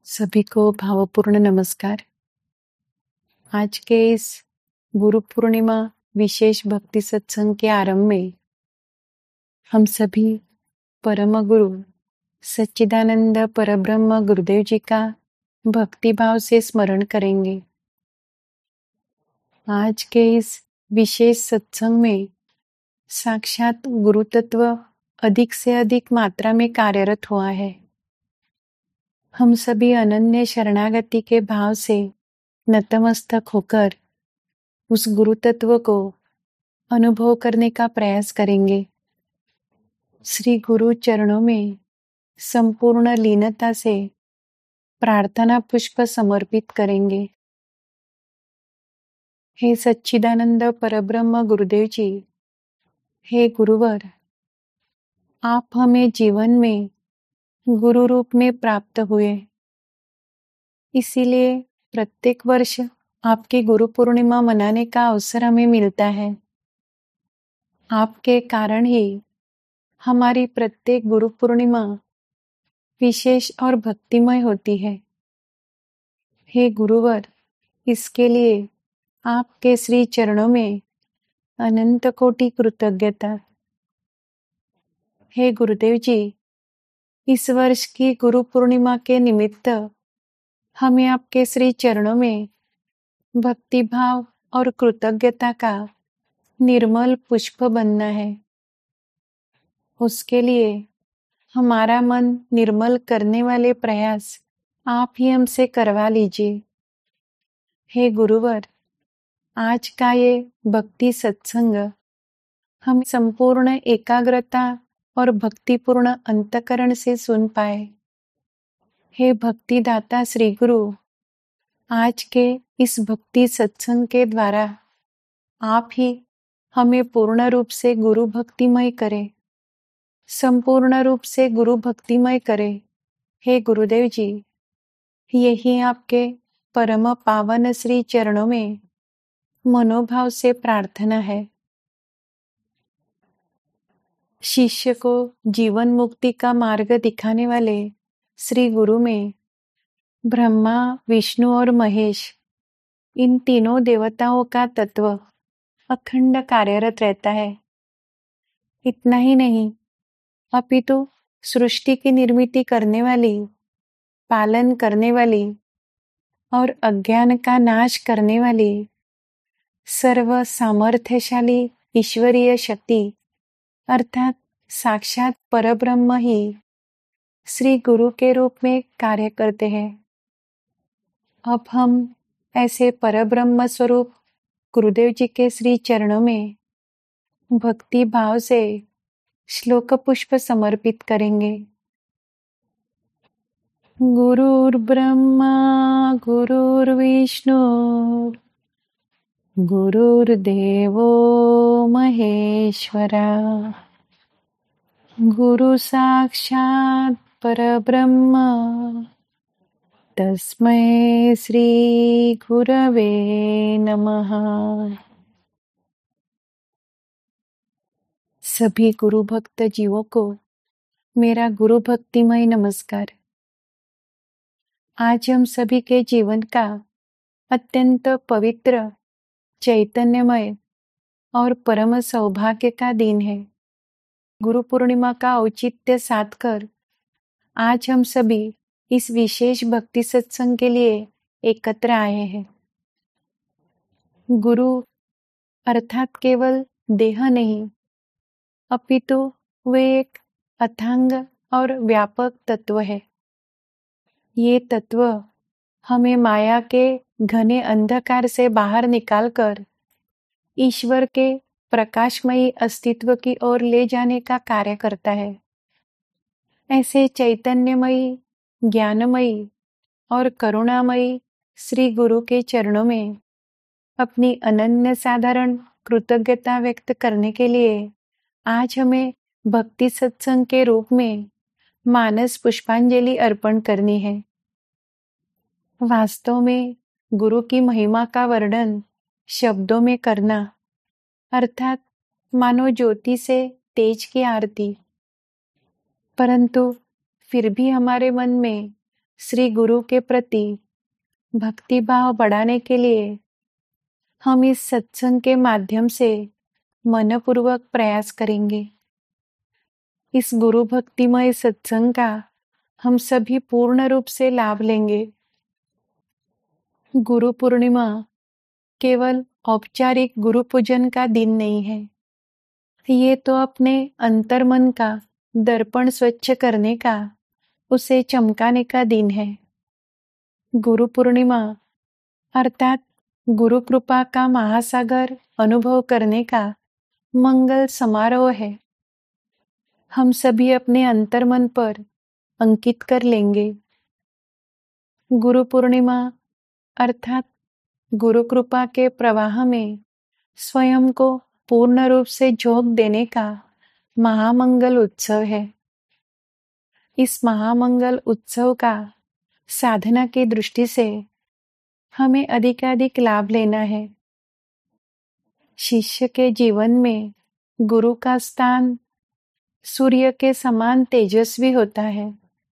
सभी को भावपूर्ण नमस्कार। आज के इस गुरु पूर्णिमा विशेष भक्ति सत्संग के आरंभ में हम सभी परम गुरु सच्चिदानंद परब्रह्म गुरुदेव जी का भक्ति भाव से स्मरण करेंगे। आज के इस विशेष सत्संग में साक्षात गुरु तत्व अधिक से अधिक मात्रा में कार्यरत हुआ है। हम सभी अनन्य शरणागति के भाव से नतमस्तक होकर उस गुरु तत्व को अनुभव करने का प्रयास करेंगे। श्री गुरु चरणों में संपूर्ण लीनता से प्रार्थना पुष्प समर्पित करेंगे। हे सच्चिदानंद परब्रह्म गुरुदेव जी, हे गुरुवर, आप हमें जीवन में गुरु रूप में प्राप्त हुए, इसीलिए प्रत्येक वर्ष आपकी गुरु पूर्णिमा मनाने का अवसर हमें मिलता है। आपके कारण ही हमारी प्रत्येक गुरु पूर्णिमा विशेष और भक्तिमय होती है। हे गुरुवर, इसके लिए आपके श्री चरणों में अनंत कोटि कृतज्ञता। हे गुरुदेव जी, इस वर्ष की गुरु पूर्णिमा के निमित्त हमें आपके श्री चरणों में भक्ति भाव और कृतज्ञता का निर्मल पुष्प बनना है। उसके लिए हमारा मन निर्मल करने वाले प्रयास आप ही हमसे करवा लीजिए। हे गुरुवर, आज का ये भक्ति सत्संग हम संपूर्ण एकाग्रता और भक्तिपूर्ण अंतःकरण से सुन पाए। हे भक्ति दाता श्री गुरु, आज के इस भक्ति सत्संग के द्वारा आप ही हमें पूर्ण रूप से गुरु भक्तिमय करे, संपूर्ण रूप से गुरु भक्तिमय करे। हे गुरुदेव जी, यही आपके परम पावन श्री चरणों में मनोभाव से प्रार्थना है। शिष्य को जीवन मुक्ति का मार्ग दिखाने वाले श्री गुरु में ब्रह्मा, विष्णु और महेश, इन तीनों देवताओं का तत्व अखंड कार्यरत रहता है। इतना ही नहीं, अपितु सृष्टि की निर्मिति करने वाली, पालन करने वाली और अज्ञान का नाश करने वाली सर्व सामर्थ्यशाली ईश्वरीय शक्ति अर्थात साक्षात परब्रह्म ही श्री गुरु के रूप में कार्य करते हैं। अब हम ऐसे परब्रह्म स्वरूप गुरुदेव जी के श्री चरणों में भक्ति भाव से श्लोक पुष्प समर्पित करेंगे। गुरुर्ब्रह्मा गुरुर्विष्णु गुरुर्देवो महेश्वरा गुरु साक्षात् परब्रह्म तस्मै श्री गुरवे नमः। सभी गुरु भक्त जीवों को मेरा गुरु भक्तिमय नमस्कार। आज हम सभी के जीवन का अत्यंत पवित्र, चैतन्यमय और परम सौभाग्य का दिन है। गुरु पूर्णिमा का औचित्य साध कर आज हम सभी इस विशेष भक्ति सत्संग के लिए एकत्र आए हैं। गुरु अर्थात केवल देह नहीं, अपितु वे एक अथांग और व्यापक तत्व है। ये तत्व हमें माया के घने अंधकार से बाहर निकालकर ईश्वर के प्रकाशमयी अस्तित्व की ओर ले जाने का कार्य करता है। ऐसे चैतन्यमयी, ज्ञानमयी और करुणामयी श्री गुरु के चरणों में अपनी अनन्य साधारण कृतज्ञता व्यक्त करने के लिए आज हमें भक्ति सत्संग के रूप में मानस पुष्पांजलि अर्पण करनी है। वास्तव में गुरु की महिमा का वर्णन शब्दों में करना अर्थात मानो ज्योति से तेज की आरती, परंतु फिर भी हमारे मन में श्री गुरु के प्रति भक्ति भाव बढ़ाने के लिए हम इस सत्संग के माध्यम से मनपूर्वक प्रयास करेंगे। इस गुरु भक्तिमय सत्संग का हम सभी पूर्ण रूप से लाभ लेंगे। गुरु पूर्णिमा केवल औपचारिक गुरु पूजन का दिन नहीं है, ये तो अपने अंतर्मन का दर्पण स्वच्छ करने का, उसे चमकाने का दिन है। गुरु पूर्णिमा अर्थात गुरु कृपा का महासागर अनुभव करने का मंगल समारोह है। हम सभी अपने अंतर्मन पर अंकित कर लेंगे। गुरु पूर्णिमा अर्थात गुरु कृपा के प्रवाह में स्वयं को पूर्ण रूप से झोंक देने का महामंगल उत्सव है। इस महामंगल उत्सव का साधना की दृष्टि से हमें अधिकाधिक लाभ लेना है। शिष्य के जीवन में गुरु का स्थान सूर्य के समान तेजस्वी होता है।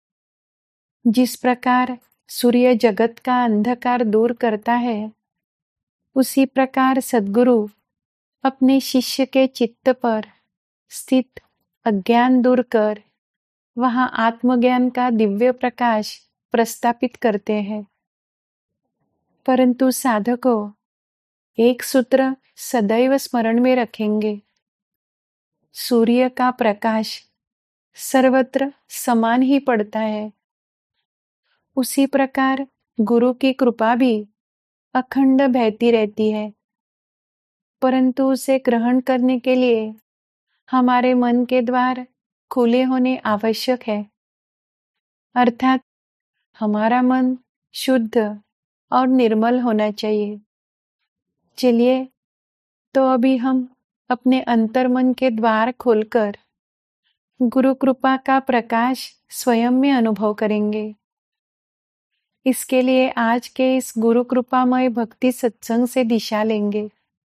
जिस प्रकार सूर्य जगत का अंधकार दूर करता है, उसी प्रकार सद्गुरु अपने शिष्य के चित्त पर स्थित अज्ञान दूर कर वहां आत्मज्ञान का दिव्य प्रकाश प्रस्थापित करते हैं। परंतु साधकों एक सूत्र सदैव स्मरण में रखेंगे। सूर्य का प्रकाश सर्वत्र समान ही पड़ता है। उसी प्रकार गुरु की कृपा भी अखंड बहती रहती है, परंतु उसे ग्रहण करने के लिए हमारे मन के द्वार खुले होने आवश्यक है। अर्थात हमारा मन शुद्ध और निर्मल होना चाहिए। चलिए तो अभी हम अपने अंतर्मन के द्वार खोलकर गुरु कृपा का प्रकाश स्वयं में अनुभव करेंगे। इसके लिए आज के इस गुरु कृपामय भक्ति सत्संग से दिशा लेंगे।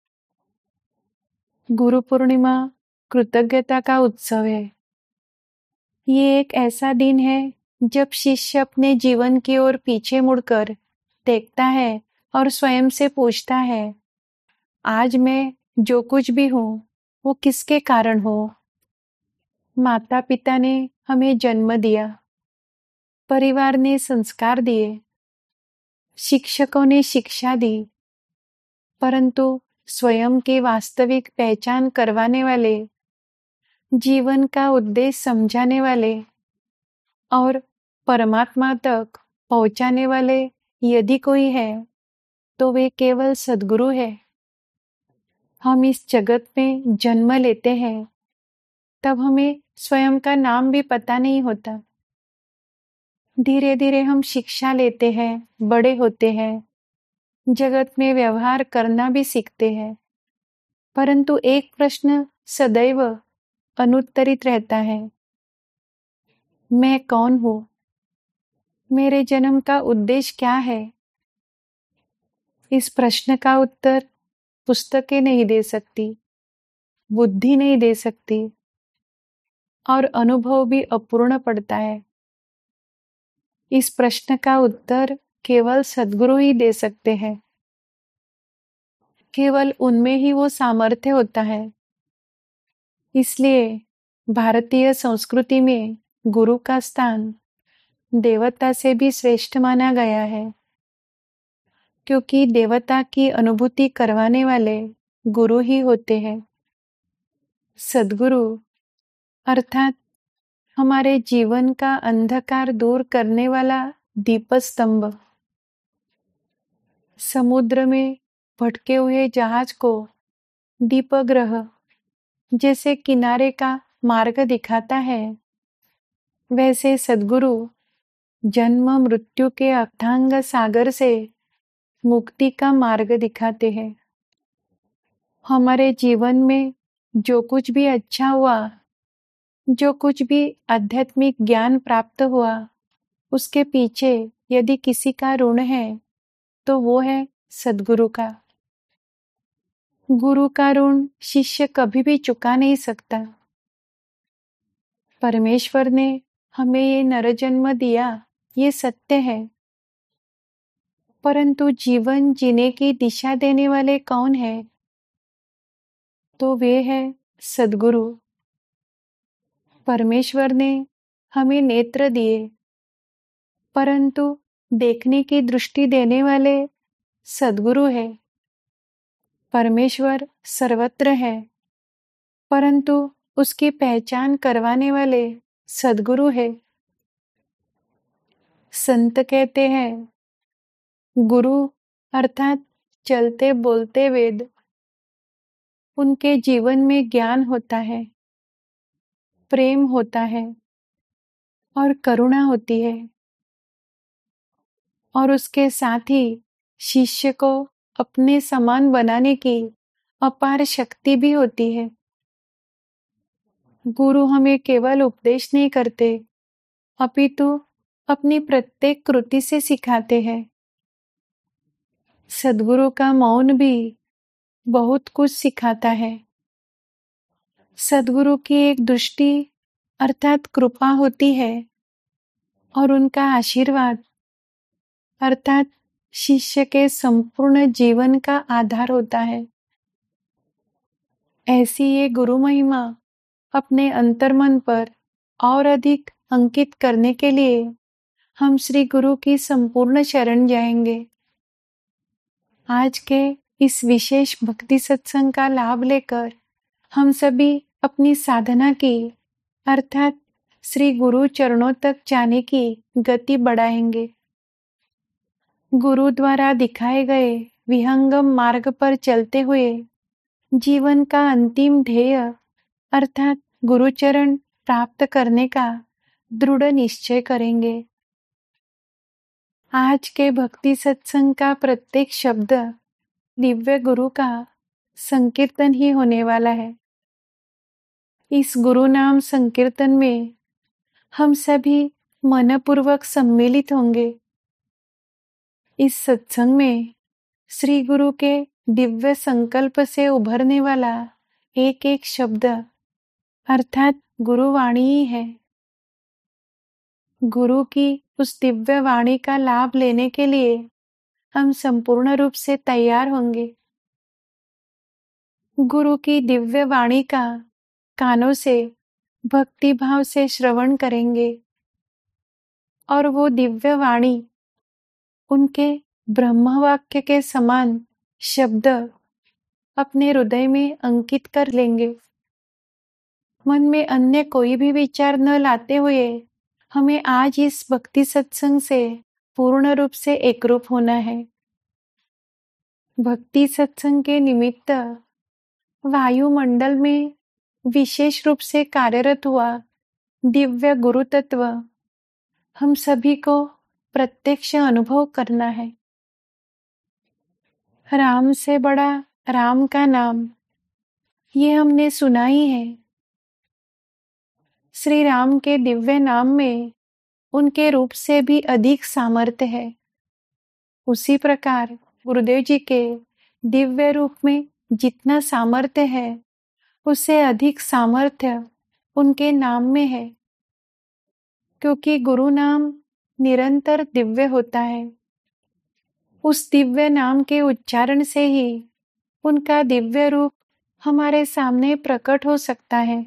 गुरु पूर्णिमा कृतज्ञता का उत्सव है। ये एक ऐसा दिन है जब शिष्य अपने जीवन की ओर पीछे मुड़कर देखता है और स्वयं से पूछता है, आज मैं जो कुछ भी हूं वो किसके कारण हो। माता पिता ने हमें जन्म दिया, परिवार ने संस्कार दिए, शिक्षकों ने शिक्षा दी, परंतु स्वयं की वास्तविक पहचान करवाने वाले, जीवन का उद्देश्य समझाने वाले और परमात्मा तक पहुंचाने वाले यदि कोई है तो वे केवल सद्गुरु है। हम इस जगत में जन्म लेते हैं तब हमें स्वयं का नाम भी पता नहीं होता। धीरे धीरे हम शिक्षा लेते हैं, बड़े होते हैं, जगत में व्यवहार करना भी सीखते हैं, परंतु एक प्रश्न सदैव अनुत्तरित रहता है, मैं कौन हूं? मेरे जन्म का उद्देश्य क्या है? इस प्रश्न का उत्तर पुस्तकें नहीं दे सकती, बुद्धि नहीं दे सकती और अनुभव भी अपूर्ण पड़ता है। इस प्रश्न का उत्तर केवल सद्गुरु ही दे सकते हैं। केवल उनमें ही वो सामर्थ्य होता है। इसलिए भारतीय संस्कृति में गुरु का स्थान देवता से भी श्रेष्ठ माना गया है, क्योंकि देवता की अनुभूति करवाने वाले गुरु ही होते हैं। सद्गुरु अर्थात हमारे जीवन का अंधकार दूर करने वाला दीपस्तंभ। समुद्र में भटके हुए जहाज को दीपग्रह जैसे किनारे का मार्ग दिखाता है, वैसे सद्गुरु जन्म मृत्यु के अथांग सागर से मुक्ति का मार्ग दिखाते हैं। हमारे जीवन में जो कुछ भी अच्छा हुआ, जो कुछ भी आध्यात्मिक ज्ञान प्राप्त हुआ, उसके पीछे यदि किसी का ऋण है तो वो है सद्गुरु का। गुरु का ऋण शिष्य कभी भी चुका नहीं सकता। परमेश्वर ने हमें ये नरजन्म दिया ये सत्य है। परंतु जीवन जीने की दिशा देने वाले कौन है? तो वे है सद्गुरु। परमेश्वर ने हमें नेत्र दिए, परंतु देखने की दृष्टि देने वाले सद्गुरु है। परमेश्वर सर्वत्र है, परंतु उसकी पहचान करवाने वाले सद्गुरु है। संत कहते हैं, गुरु अर्थात चलते बोलते वेद। उनके जीवन में ज्ञान होता है, प्रेम होता है और करुणा होती है, और उसके साथ ही शिष्य को अपने समान बनाने की अपार शक्ति भी होती है। गुरु हमें केवल उपदेश नहीं करते, अपितु अपनी प्रत्येक कृति से सिखाते हैं। सद्गुरु का मौन भी बहुत कुछ सिखाता है। सद्गुरु की एक दृष्टि अर्थात कृपा होती है, और उनका आशीर्वाद अर्थात शिष्य के संपूर्ण जीवन का आधार होता है। ऐसी ये गुरु महिमा अपने अंतर्मन पर और अधिक अंकित करने के लिए हम श्री गुरु की संपूर्ण शरण जाएंगे। आज के इस विशेष भक्ति सत्संग का लाभ लेकर हम सभी अपनी साधना की अर्थात श्री गुरु चरणों तक जाने की गति बढ़ाएंगे। गुरु द्वारा दिखाए गए विहंगम मार्ग पर चलते हुए जीवन का अंतिम ध्येय अर्थात गुरुचरण प्राप्त करने का दृढ़ निश्चय करेंगे। आज के भक्ति सत्संग का प्रत्येक शब्द दिव्य गुरु का संकीर्तन ही होने वाला है। इस गुरु नाम संकीर्तन में हम सभी मनपूर्वक सम्मिलित होंगे। इस सत्संग में श्री गुरु के दिव्य संकल्प से उभरने वाला एक एक शब्द अर्थात गुरुवाणी ही है। गुरु की उस दिव्य वाणी का लाभ लेने के लिए हम संपूर्ण रूप से तैयार होंगे। गुरु की दिव्य वाणी का कानों से भक्ति भाव से श्रवण करेंगे, और वो दिव्य वाणी उनके ब्रह्मवाक्य के समान शब्द अपने हृदय में अंकित कर लेंगे। मन में अन्य कोई भी विचार न लाते हुए हमें आज इस भक्ति सत्संग से पूर्ण रूप से एकरूप होना है। भक्ति सत्संग के निमित्त वायुमंडल में विशेष रूप से कार्यरत हुआ दिव्य गुरु तत्व हम सभी को प्रत्यक्ष अनुभव करना है। राम से बड़ा राम का नाम, ये हमने सुना ही है। श्री राम के दिव्य नाम में उनके रूप से भी अधिक सामर्थ्य है। उसी प्रकार गुरुदेव जी के दिव्य रूप में जितना सामर्थ्य है, उससे अधिक सामर्थ्य उनके नाम में है, क्योंकि गुरु नाम निरंतर दिव्य होता है। उस दिव्य नाम के उच्चारण से ही उनका दिव्य रूप हमारे सामने प्रकट हो सकता है।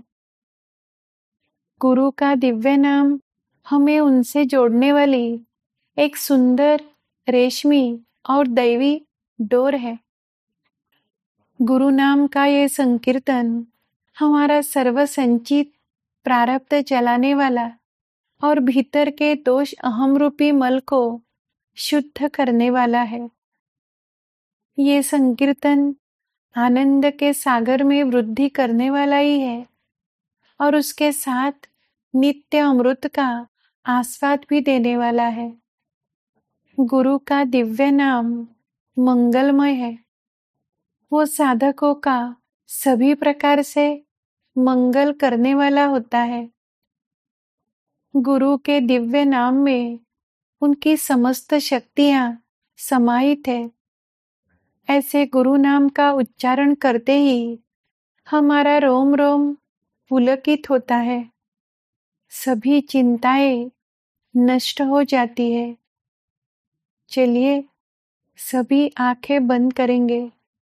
गुरु का दिव्य नाम हमें उनसे जोड़ने वाली एक सुंदर रेशमी और दैवी डोर है। गुरु नाम का ये संकीर्तन हमारा सर्व संचित प्रारब्ध जलाने वाला और भीतर के दोष अहम रूपी मल को शुद्ध करने वाला है। ये संकीर्तन आनंद के सागर में वृद्धि करने वाला ही है, और उसके साथ नित्य अमृत का आस्वाद भी देने वाला है। गुरु का दिव्य नाम मंगलमय है। वो साधकों का सभी प्रकार से मंगल करने वाला होता है। गुरु के दिव्य नाम में उनकी समस्त शक्तियां समाहित है। ऐसे गुरु नाम का उच्चारण करते ही हमारा रोम रोम पुलकित होता है। सभी चिंताएं नष्ट हो जाती है। चलिए सभी आंखें बंद करेंगे।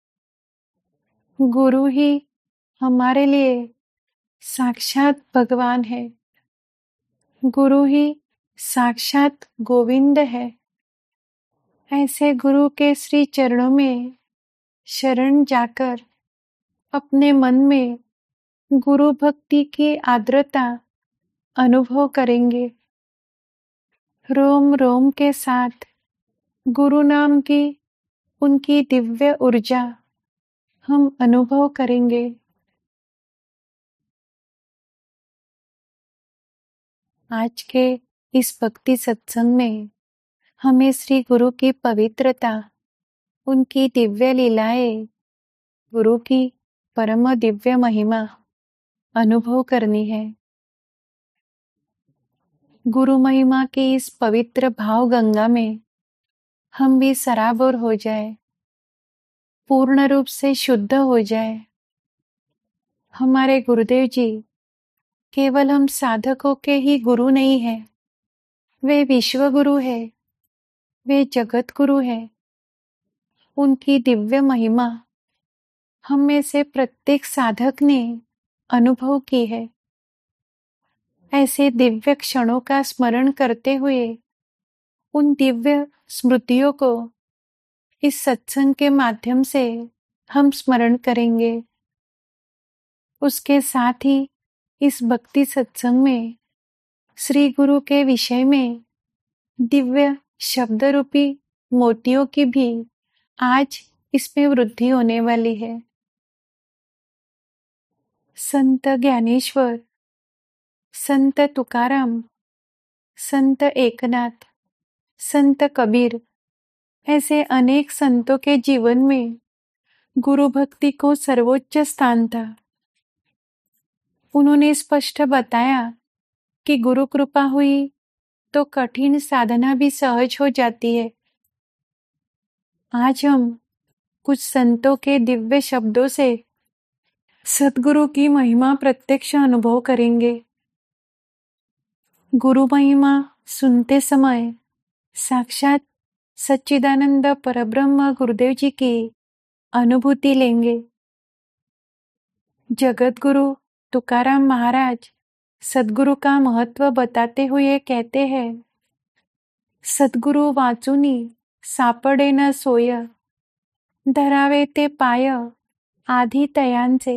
गुरु ही हमारे लिए साक्षात भगवान है। गुरु ही साक्षात गोविंद है। ऐसे गुरु के श्री चरणों में शरण जाकर अपने मन में गुरु भक्ति की आर्द्रता अनुभव करेंगे। रोम रोम के साथ गुरु नाम की उनकी दिव्य ऊर्जा हम अनुभव करेंगे। आज के इस भक्ति सत्संग में हमें श्री गुरु की पवित्रता, उनकी दिव्य लीलाएं, गुरु की परम दिव्य महिमा अनुभव करनी है। गुरु महिमा की इस पवित्र भाव गंगा में हम भी सराबोर हो जाए, पूर्ण रूप से शुद्ध हो जाए। हमारे गुरुदेव जी केवल हम साधकों के ही गुरु नहीं है, वे विश्व गुरु है, वे जगत गुरु है। उनकी दिव्य महिमा हम में से प्रत्येक साधक ने अनुभव की है। ऐसे दिव्य क्षणों का स्मरण करते हुए उन दिव्य स्मृतियों को इस सत्संग के माध्यम से हम स्मरण करेंगे। उसके साथ ही इस भक्ति सत्संग में श्री गुरु के विषय में दिव्य शब्द रूपी मोतियों की भी आज इसमें वृद्धि होने वाली है। संत ज्ञानेश्वर, संत तुकाराम, संत एकनाथ, संत कबीर, ऐसे अनेक संतों के जीवन में गुरु भक्ति को सर्वोच्च स्थान था। उन्होंने स्पष्ट बताया कि गुरु कृपा हुई तो कठिन साधना भी सहज हो जाती है। आज हम कुछ संतों के दिव्य शब्दों से सद्गुरु की महिमा प्रत्यक्ष अनुभव करेंगे। गुरु महिमा सुनते समय साक्षात सच्चिदानंद परब्रह्म गुरुदेव जी की अनुभूति लेंगे। जगत गुरु तुकाराम महाराज सद्गुरु का महत्व बताते हुए कहते हैं, सद्गुरु वाचुनी सापडे न सोय, धरावे ते पाय आधी तयांचे,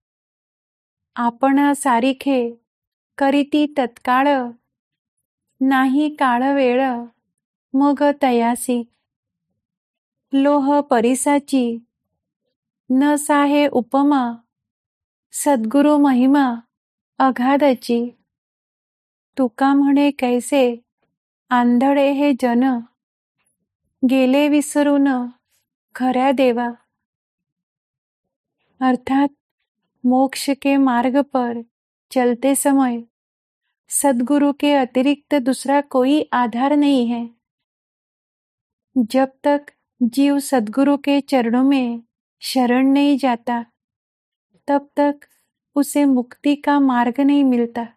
आपण सारिखे करीती तत्काळ, नाही काळ वेळ मग तयासी, लोह परिसाची न साहे उपमा, सद्गुरु महिमा अगाधाची, तुका म्हणे कैसे आंधळे हे जन, गेले विसरून खऱ्या देवा। अर्थात मोक्ष के मार्ग पर चलते समय सद्गुरु के अतिरिक्त दूसरा कोई आधार नहीं है। जब तक जीव सद्गुरु के चरणों में शरण नहीं जाता, तब तक उसे मुक्ति का मार्ग नहीं मिलता।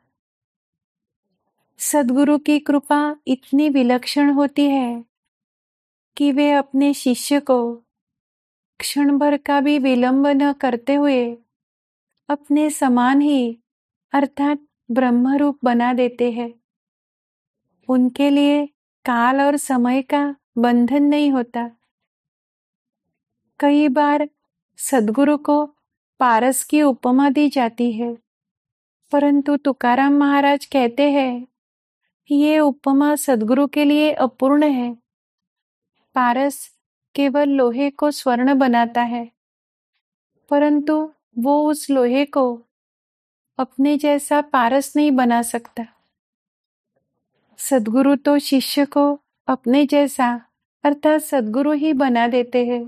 सद्गुरु की कृपा इतनी विलक्षण होती है कि वे अपने शिष्य को क्षण भर का भी विलंब न करते हुए अपने समान ही अर्थात ब्रह्म रूप बना देते हैं। उनके लिए काल और समय का बंधन नहीं होता। कई बार सद्गुरु को पारस की उपमा दी जाती है, परंतु तुकाराम महाराज कहते हैं, ये उपमा सद्गुरु के लिए अपूर्ण है। पारस केवल लोहे को स्वर्ण बनाता है, परंतु वो उस लोहे को अपने जैसा पारस नहीं बना सकता। सद्गुरु तो शिष्य को अपने जैसा अर्थात सद्गुरु ही बना देते हैं।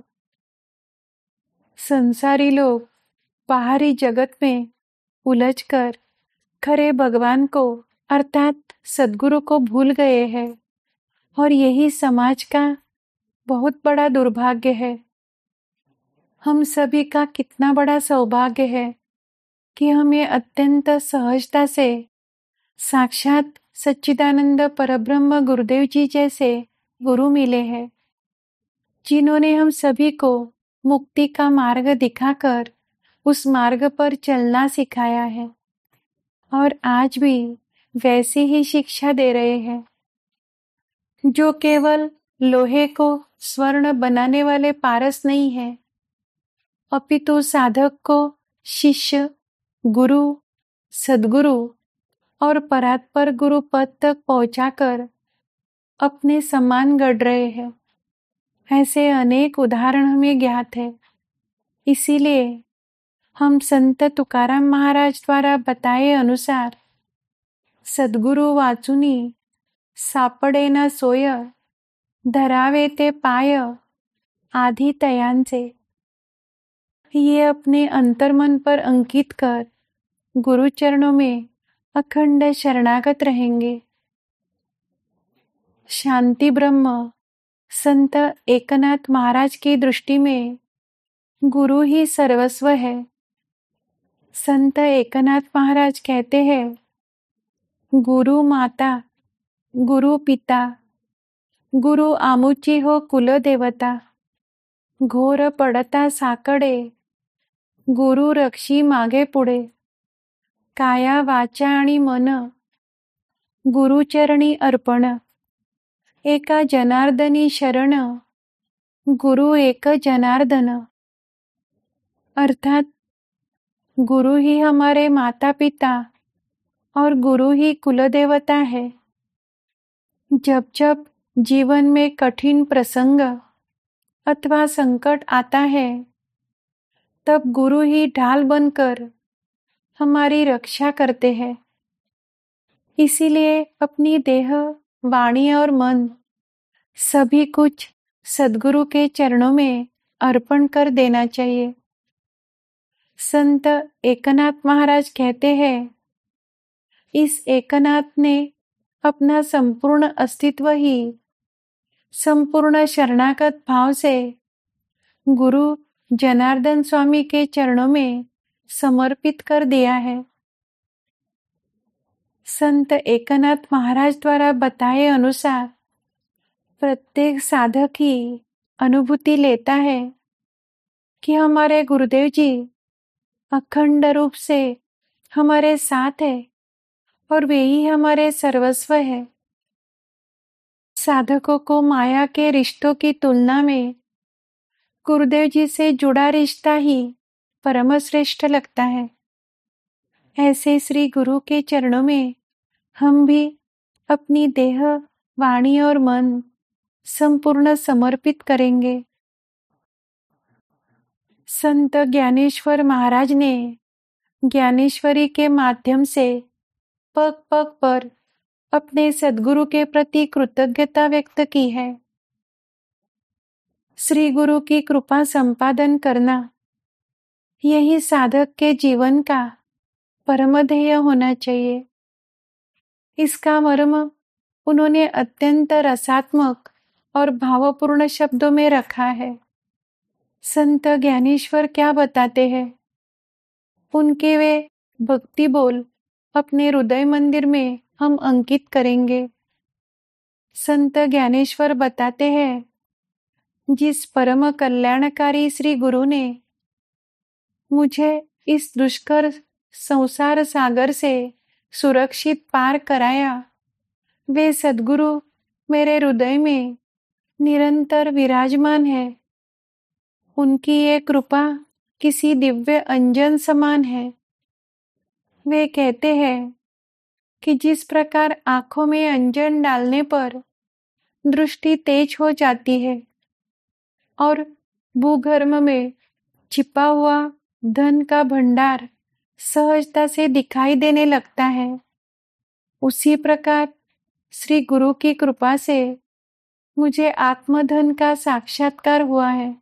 संसारी लोग बाहरी जगत में उलझकर खरे भगवान को अर्थात सद्गुरु को भूल गए हैं, और यही समाज का बहुत बड़ा दुर्भाग्य है। हम सभी का कितना बड़ा सौभाग्य है कि हमें अत्यंत सहजता से साक्षात सच्चिदानंद परब्रह्म गुरुदेव जी जैसे गुरु मिले हैं, जिन्होंने हम सभी को मुक्ति का मार्ग दिखाकर उस मार्ग पर चलना सिखाया है और आज भी वैसी ही शिक्षा दे रहे हैं। जो केवल लोहे को स्वर्ण बनाने वाले पारस नहीं है, अपितु साधक को शिष्य, गुरु, सद्गुरु और परात्पर गुरु पद तक पहुंचाकर अपने समान गढ़ रहे हैं। ऐसे अनेक उदाहरण हमें ज्ञात है। इसीलिए हम संत तुकाराम महाराज द्वारा बताए अनुसार सद्गुरु वाचुनी सापडे ना सोय, धरावे ते पाय आधी तयांचे, ये अपने अंतर्मन पर अंकित कर गुरु चरणों में अखंड शरणागत रहेंगे। शांति ब्रह्म संत एकनाथ महाराज की दृष्टि में गुरु ही सर्वस्व है। संत एकनाथ महाराज कहते हैं, गुरु माता, गुरु पिता, गुरु आमुची हो कुल देवता, घोर पडता साकडे, गुरु रक्षी मागे पुढे, काया वाचा आणि मन, गुरुचरणी अर्पण, एका जनार्दनी शरण, गुरु एक जनार्दन। अर्थात गुरु ही हमारे माता पिता और गुरु ही कुलदेवता है। जब जब जीवन में कठिन प्रसंग अथवा संकट आता है, तब गुरु ही ढाल बनकर हमारी रक्षा करते हैं। इसीलिए अपनी देह, वाणी और मन सभी कुछ सद्गुरु के चरणों में अर्पण कर देना चाहिए। संत एकनाथ महाराज कहते हैं, इस एकनाथ ने अपना संपूर्ण अस्तित्व ही संपूर्ण शरणागत भाव से गुरु जनार्दन स्वामी के चरणों में समर्पित कर दिया है। संत एकनाथ महाराज द्वारा बताए अनुसार प्रत्येक साधक ही अनुभूति लेता है कि हमारे गुरुदेव जी अखंड रूप से हमारे साथ है और वे ही हमारे सर्वस्व है। साधकों को माया के रिश्तों की तुलना में गुरुदेव जी से जुड़ा रिश्ता ही परम श्रेष्ठ लगता है। ऐसे श्री गुरु के चरणों में हम भी अपनी देह, वाणी और मन संपूर्ण समर्पित करेंगे। संत ज्ञानेश्वर महाराज ने ज्ञानेश्वरी के माध्यम से पग पग पर अपने सद्गुरु के प्रति कृतज्ञता व्यक्त की है। श्री गुरु की कृपा संपादन करना, यही साधक के जीवन का परम ध्येय होना चाहिए। इसका मर्म उन्होंने अत्यंत रसात्मक और भावपूर्ण शब्दों में रखा है। संत ज्ञानेश्वर क्या बताते हैं, उनके वे भक्ति बोल अपने हृदय मंदिर में हम अंकित करेंगे। संत ज्ञानेश्वर बताते हैं, जिस परम कल्याणकारी श्री गुरु ने मुझे इस दुष्कर संसार सागर से सुरक्षित पार कराया, वे सद्गुरु मेरे हृदय में निरंतर विराजमान है। उनकी ये कृपा किसी दिव्य अंजन समान है। वे कहते हैं कि जिस प्रकार आंखों में अंजन डालने पर दृष्टि तेज हो जाती है और भूगर्भ में छिपा हुआ धन का भंडार सहजता से दिखाई देने लगता है, उसी प्रकार श्री गुरु की कृपा से मुझे आत्मधन का साक्षात्कार हुआ है।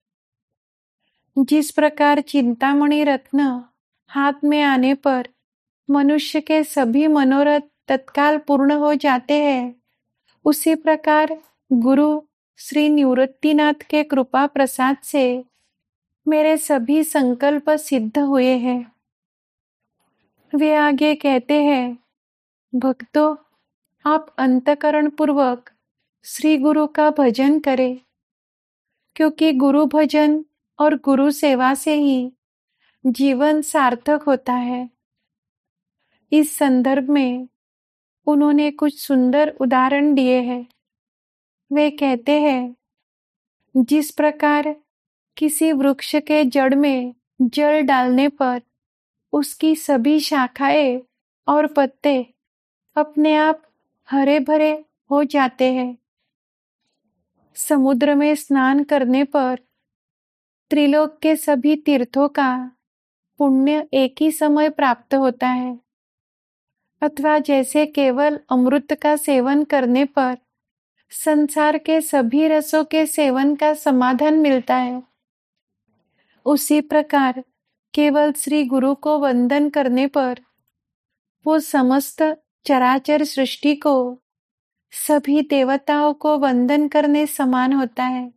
जिस प्रकार चिंतामणि रत्न हाथ में आने पर मनुष्य के सभी मनोरथ तत्काल पूर्ण हो जाते हैं, उसी प्रकार गुरु श्री निवृत्तिनाथ के कृपा प्रसाद से मेरे सभी संकल्प सिद्ध हुए हैं। वे आगे कहते हैं, भक्तों, आप अंतःकरण पूर्वक श्री गुरु का भजन करें, क्योंकि गुरु भजन और गुरु सेवा से ही जीवन सार्थक होता है। इस संदर्भ में उन्होंने कुछ सुंदर उदाहरण दिए हैं। वे कहते हैं, जिस प्रकार किसी वृक्ष के जड़ में जल डालने पर उसकी सभी शाखाएं और पत्ते अपने आप हरे भरे हो जाते हैं, समुद्र में स्नान करने पर त्रिलोक के सभी तीर्थों का पुण्य एक ही समय प्राप्त होता है, अथवा जैसे केवल अमृत का सेवन करने पर संसार के सभी रसों के सेवन का समाधान मिलता है, उसी प्रकार केवल श्री गुरु को वंदन करने पर वो समस्त चराचर सृष्टि को सभी देवताओं को वंदन करने समान होता है।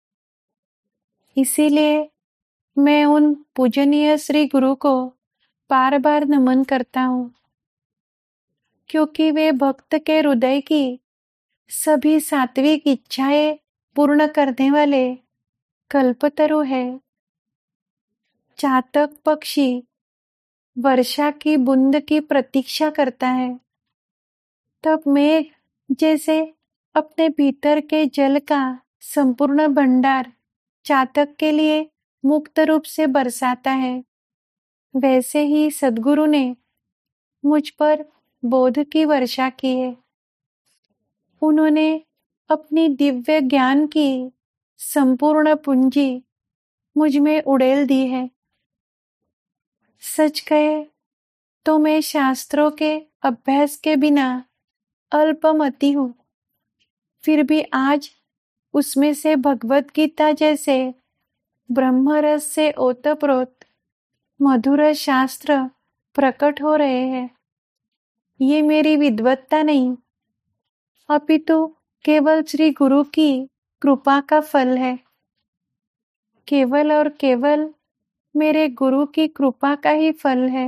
इसीलिए मैं उन पूजनीय श्री गुरु को बार बार नमन करता हूँ, क्योंकि वे भक्त के हृदय की सभी सात्विक इच्छाएं पूर्ण करने वाले कल्पतरु है। चातक पक्षी वर्षा की बूंद की प्रतीक्षा करता है, तब मेघ जैसे अपने भीतर के जल का संपूर्ण भंडार चातक के लिए मुक्त रूप से बरसाता है, वैसे ही सद्गुरु ने मुझ पर बोध की वर्षा की है। उन्होंने अपनी दिव्य ज्ञान की संपूर्ण पूंजी मुझ में उड़ेल दी है। सच कहे तो मैं शास्त्रों के अभ्यास के बिना अल्पमति हूँ, फिर भी आज उसमें से भगवत गीता जैसे ब्रह्मरस से ओतप्रोत मधुर शास्त्र प्रकट हो रहे हैं। ये मेरी विद्वत्ता नहीं, अपितु केवल श्री गुरु की कृपा का फल है। केवल और केवल मेरे गुरु की कृपा का ही फल है।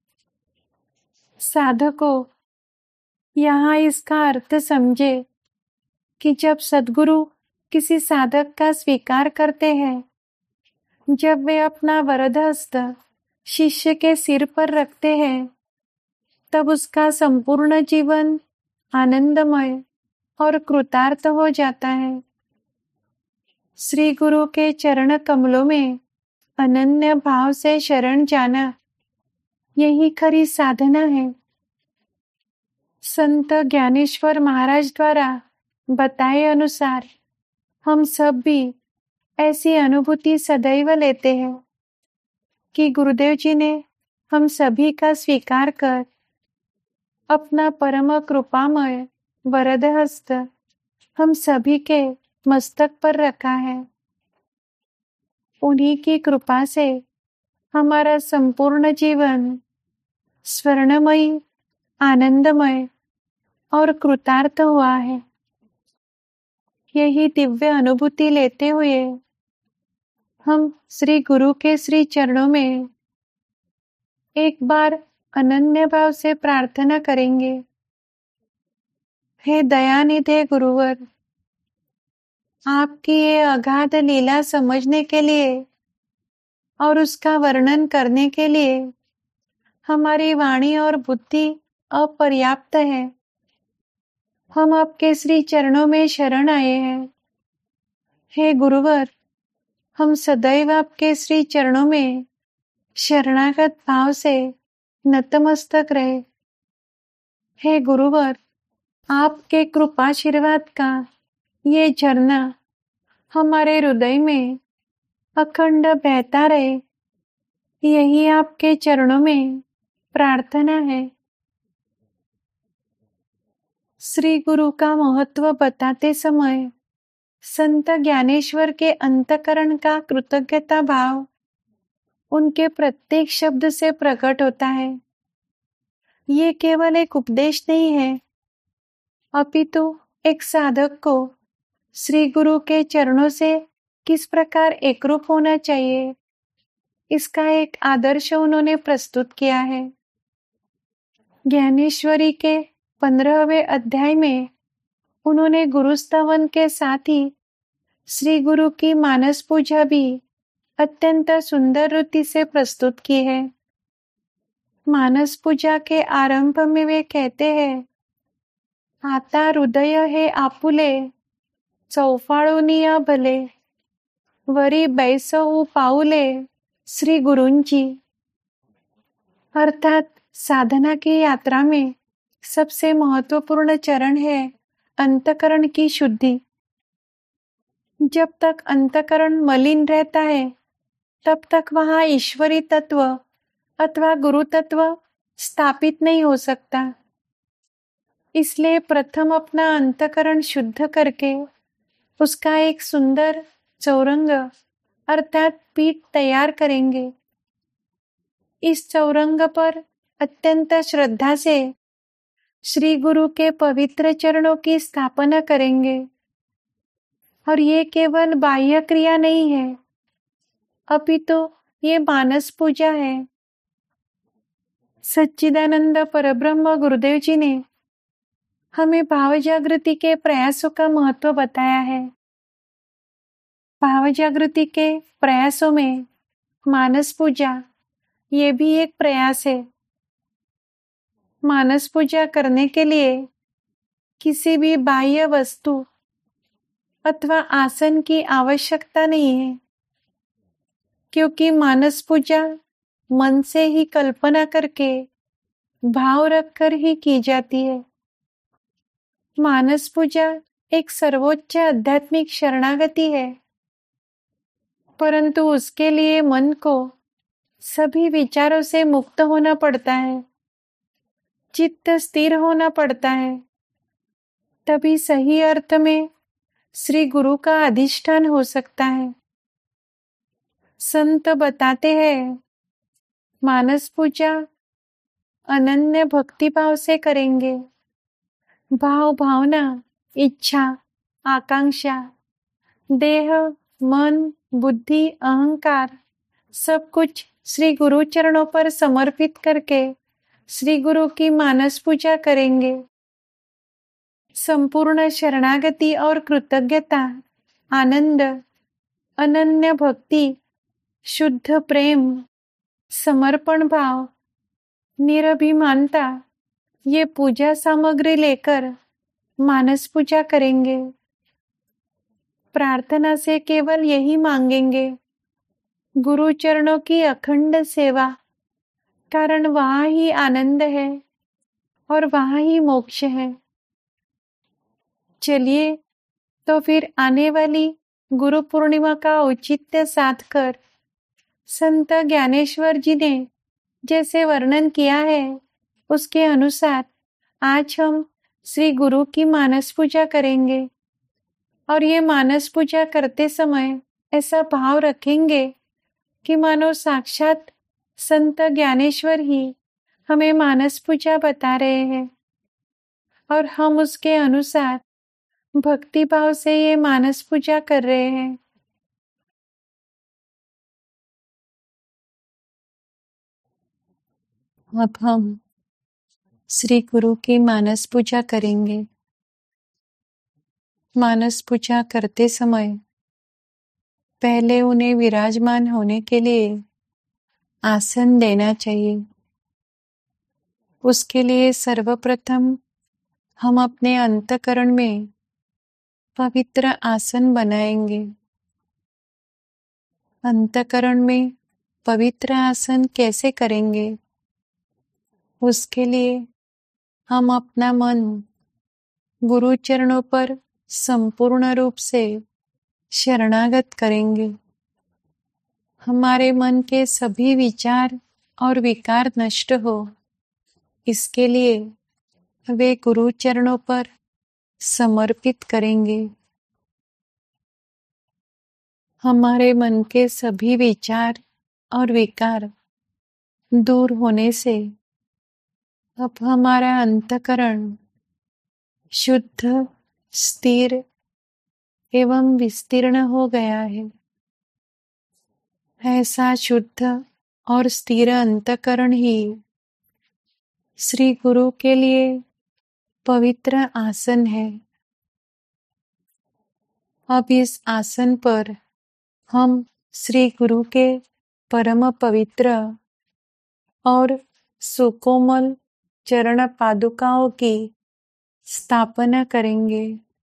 साधकों, यहाँ इसका अर्थ समझे कि जब सद्गुरु किसी साधक का स्वीकार करते हैं, जब वे अपना वरद हस्त शिष्य के सिर पर रखते हैं, तब उसका संपूर्ण जीवन आनंदमय और कृतार्थ हो जाता है। श्री गुरु के चरण कमलों में अनन्य भाव से शरण जाना, यही खरी साधना है। संत ज्ञानेश्वर महाराज द्वारा बताए अनुसार हम सब भी ऐसी अनुभूति सदैव लेते हैं कि गुरुदेव जी ने हम सभी का स्वीकार कर अपना परम कृपामय वरद हस्त हम सभी के मस्तक पर रखा है। उन्हीं की कृपा से हमारा संपूर्ण जीवन स्वर्णमयी, आनंदमय और कृतार्थ हुआ है। यही दिव्य अनुभूति लेते हुए हम श्री गुरु के श्री चरणों में एक बार अनन्य भाव से प्रार्थना करेंगे। हे दयानिधे गुरुवर, आपकी ये अगाध लीला समझने के लिए और उसका वर्णन करने के लिए हमारी वाणी और बुद्धि अपर्याप्त है। हम आपके श्री चरणों में शरण आए हैं। हे गुरुवर, हम सदैव आपके श्री चरणों में शरणागत भाव से नतमस्तक रहे। हे गुरुवर, आपके कृपाशीर्वाद का ये झरना हमारे हृदय में अखंड बहता रहे, यही आपके चरणों में प्रार्थना है। श्री गुरु का महत्व बताते समय संत ज्ञानेश्वर के अंतःकरण का कृतज्ञता भाव उनके प्रत्येक शब्द से प्रकट होता है। ये केवल एक उपदेश नहीं है, अपितु एक साधक को श्री गुरु के चरणों से किस प्रकार एकरूप होना चाहिए, इसका एक आदर्श उन्होंने प्रस्तुत किया है। ज्ञानेश्वरी के 15वें अध्याय में उन्होंने गुरु स्तवन के साथ ही श्री गुरु की मानस पूजा भी अत्यंत सुंदर रीति से प्रस्तुत की है। मानस पूजा के आरंभ में वे कहते हैं, आता हृदय हे आपुले, चौफाळुनिया भले, वरी बैसऊ पाऊले श्री गुरुंची। अर्थात साधना की यात्रा में सबसे महत्वपूर्ण चरण है अंतकरण की शुद्धि। जब तक अंतकरण मलिन रहता है तब तक वहां ईश्वरी तत्व अथवा गुरु तत्व स्थापित नहीं हो सकता। इसलिए प्रथम अपना अंतकरण शुद्ध करके उसका एक सुंदर चौरंग अर्थात पीठ तैयार करेंगे। इस चौरंग पर अत्यंत श्रद्धा से श्री गुरु के पवित्र चरणों की स्थापना करेंगे। और ये केवल बाह्य क्रिया नहीं है, अपितु ये मानस पूजा है। सच्चिदानंद परब्रह्म गुरुदेव जी ने हमें भाव जागृति के प्रयासों का महत्व बताया है। भाव जागृति के प्रयासों में मानस पूजा ये भी एक प्रयास है। मानस पूजा करने के लिए किसी भी बाह्य वस्तु अथवा आसन की आवश्यकता नहीं है, क्योंकि मानस पूजा मन से ही कल्पना करके भाव रखकर ही की जाती है। मानस पूजा एक सर्वोच्च आध्यात्मिक शरणागति है, परंतु उसके लिए मन को सभी विचारों से मुक्त होना पड़ता है, चित्त स्थिर होना पड़ता है। तभी सही अर्थ में श्री गुरु का अधिष्ठान हो सकता है। संत बताते हैं, मानस पूजा अनन्य भक्ति भाव से करेंगे। भाव भावना, इच्छा, आकांक्षा, देह, मन, बुद्धि, अहंकार सब कुछ श्री गुरु चरणों पर समर्पित करके श्री गुरु की मानस पूजा करेंगे। संपूर्ण शरणागति और कृतज्ञता, आनंद, अनन्य भक्ति, शुद्ध प्रेम, समर्पण भाव, निरभिमानता ये पूजा सामग्री लेकर मानस पूजा करेंगे। प्रार्थना से केवल यही मांगेंगे, गुरु चरणों की अखंड सेवा, कारण वहाँ ही आनंद है और वहाँ ही मोक्ष है। चलिए तो फिर आने वाली गुरु पूर्णिमा का औचित्य साध कर संत ज्ञानेश्वर जी ने जैसे वर्णन किया है उसके अनुसार आज हम श्री गुरु की मानस पूजा करेंगे। और ये मानस पूजा करते समय ऐसा भाव रखेंगे कि मानो साक्षात संत ज्ञानेश्वर ही हमें मानस पूजा बता रहे हैं और हम उसके अनुसार भक्ति भाव से ये मानस पूजा कर रहे हैं। अब हम श्री गुरु की मानस पूजा करेंगे। मानस पूजा करते समय पहले उन्हें विराजमान होने के लिए आसन देना चाहिए। उसके लिए सर्वप्रथम हम अपने अंतःकरण में पवित्र आसन बनाएंगे। अंतःकरण में पवित्र आसन कैसे करेंगे? उसके लिए हम अपना मन गुरु चरणों पर संपूर्ण रूप से शरणागत करेंगे। हमारे मन के सभी विचार और विकार नष्ट हो, इसके लिए वे गुरु चरणों पर समर्पित करेंगे। हमारे मन के सभी विचार और विकार दूर होने से अब हमारा अंतःकरण शुद्ध, स्थिर एवं विस्तीर्ण हो गया है। ऐसा शुद्ध और स्थिर अंतःकरण ही श्री गुरु के लिए पवित्र आसन है। अब इस आसन पर हम श्री गुरु के परम पवित्र और सुकोमल चरण पादुकाओं की स्थापना करेंगे।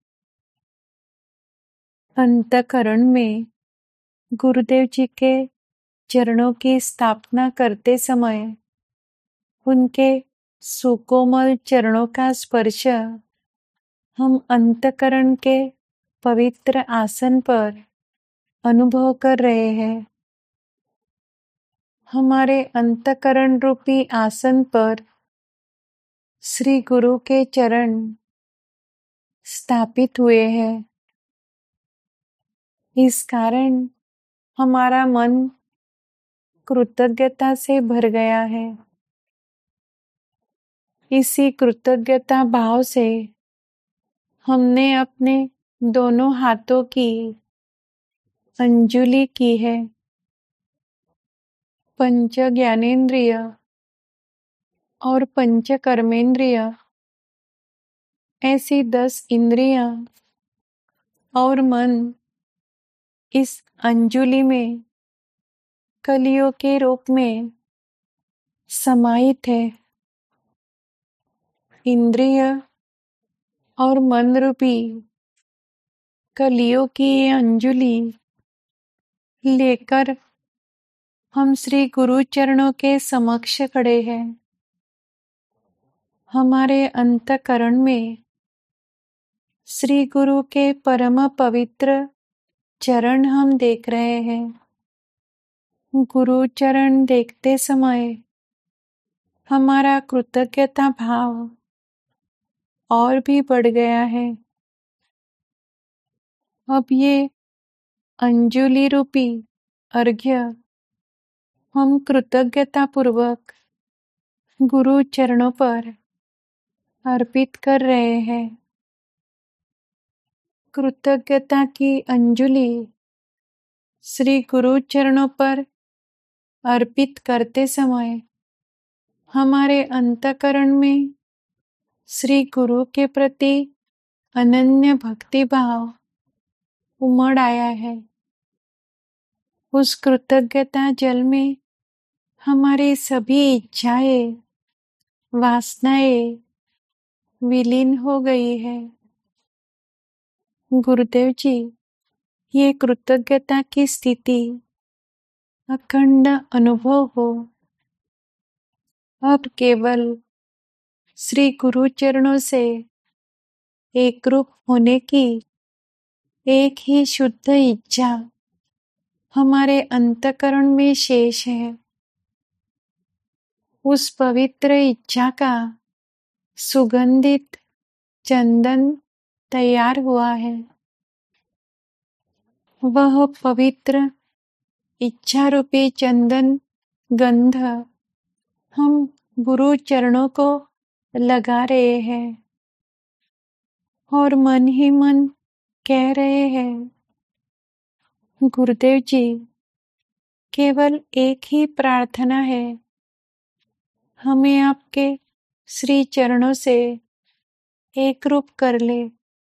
अंतःकरण में गुरुदेव जी के चरणों की स्थापना करते समय उनके सुकोमल चरणों का स्पर्श हम अंतःकरण के पवित्र आसन पर अनुभव कर रहे हैं। हमारे अंतःकरण रूपी आसन पर श्री गुरु के चरण स्थापित हुए हैं। इस कारण हमारा मन कृतज्ञता से भर गया है। इसी कृतज्ञता भाव से हमने अपने दोनों हाथों की अंजुलि की है। पंच ज्ञानेंद्रिय और पंच कर्मेंद्रिय ऐसी 10 इंद्रियां और मन इस अंजुलि में कलियों के रूप में समाहित है। इंद्रिय और मन रूपी कलियों की ये अंजुलि लेकर हम श्री गुरु चरणों के समक्ष खड़े हैं। हमारे अंतःकरण में श्री गुरु के परम पवित्र चरण हम देख रहे हैं। गुरु चरण देखते समय हमारा कृतज्ञता भाव और भी बढ़ गया है। अब ये अंजुलि रूपी अर्घ्य हम कृतज्ञता पूर्वक गुरु चरणों पर अर्पित कर रहे हैं। कृतज्ञता की अंजुलि श्री गुरु चरणों पर अर्पित करते समय हमारे अंतःकरण में श्री गुरु के प्रति अनन्य भक्ति भाव उमड़ आया है। उस कृतज्ञता जल में हमारी सभी इच्छाएं, वासनाएं विलीन हो गई है। गुरुदेव जी, ये कृतज्ञता की स्थिति अखंड अनुभव हो। अब केवल श्री गुरु चरणों से एकरूप होने की एक ही शुद्ध इच्छा हमारे अंतःकरण में शेष है। उस पवित्र इच्छा का सुगंधित चंदन तैयार हुआ है। वह पवित्र इच्छा रूपी चंदन गंध हम गुरु चरणों को लगा रहे हैं और मन ही मन कह रहे हैं, गुरुदेव जी, केवल एक ही प्रार्थना है, हमें आपके श्री चरणों से एक रूप कर ले।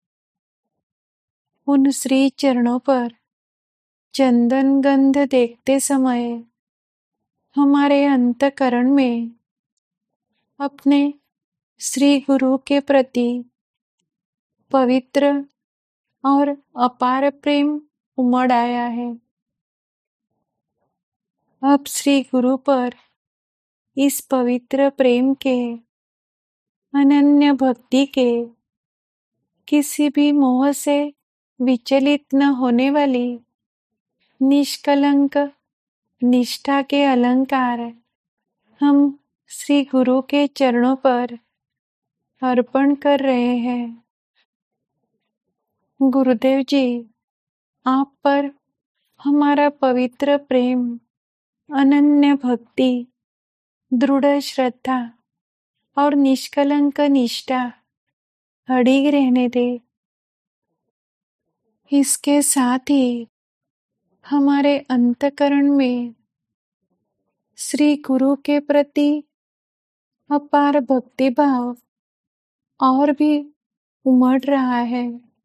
उन श्री चरणों पर चंदन गंध देखते समय हमारे अंतःकरण में अपने श्री गुरु के प्रति पवित्र और अपार प्रेम उमड़ आया है। अब श्री गुरु पर इस पवित्र प्रेम के, अनन्य भक्ति के, किसी भी मोह से विचलित न होने वाली निष्कलंक निष्ठा के अलंकार हम श्री गुरु के चरणों पर अर्पण कर रहे हैं। गुरुदेव जी, आप पर हमारा पवित्र प्रेम, अनन्य भक्ति, दृढ़ श्रद्धा और निष्कलंक निष्ठा अड़िग रहने दे। इसके साथ ही हमारे अंतःकरण में श्री गुरु के प्रति अपार भक्ति भाव और भी उमड़ रहा है।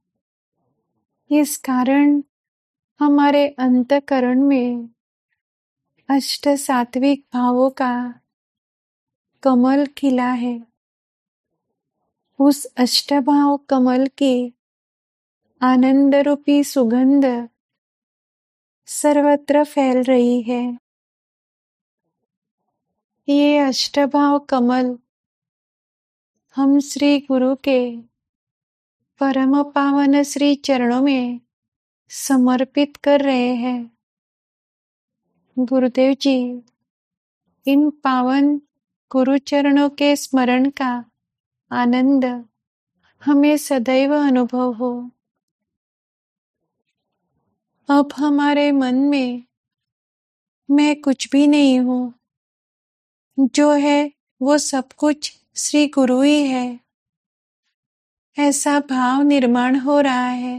इस कारण हमारे अंतःकरण में अष्ट सात्विक भावों का कमल खिला है। उस अष्टभाव कमल की आनंद रूपी सुगंध सर्वत्र फैल रही है। ये अष्टभाव कमल हम श्री गुरु के परम पावन श्री चरणों में समर्पित कर रहे हैं। गुरुदेव जी, इन पावन गुरु चरणों के स्मरण का आनंद हमें सदैव अनुभव हो। अब हमारे मन में मैं कुछ भी नहीं हूँ, जो है वो सब कुछ श्री गुरु ही है, ऐसा भाव निर्माण हो रहा है।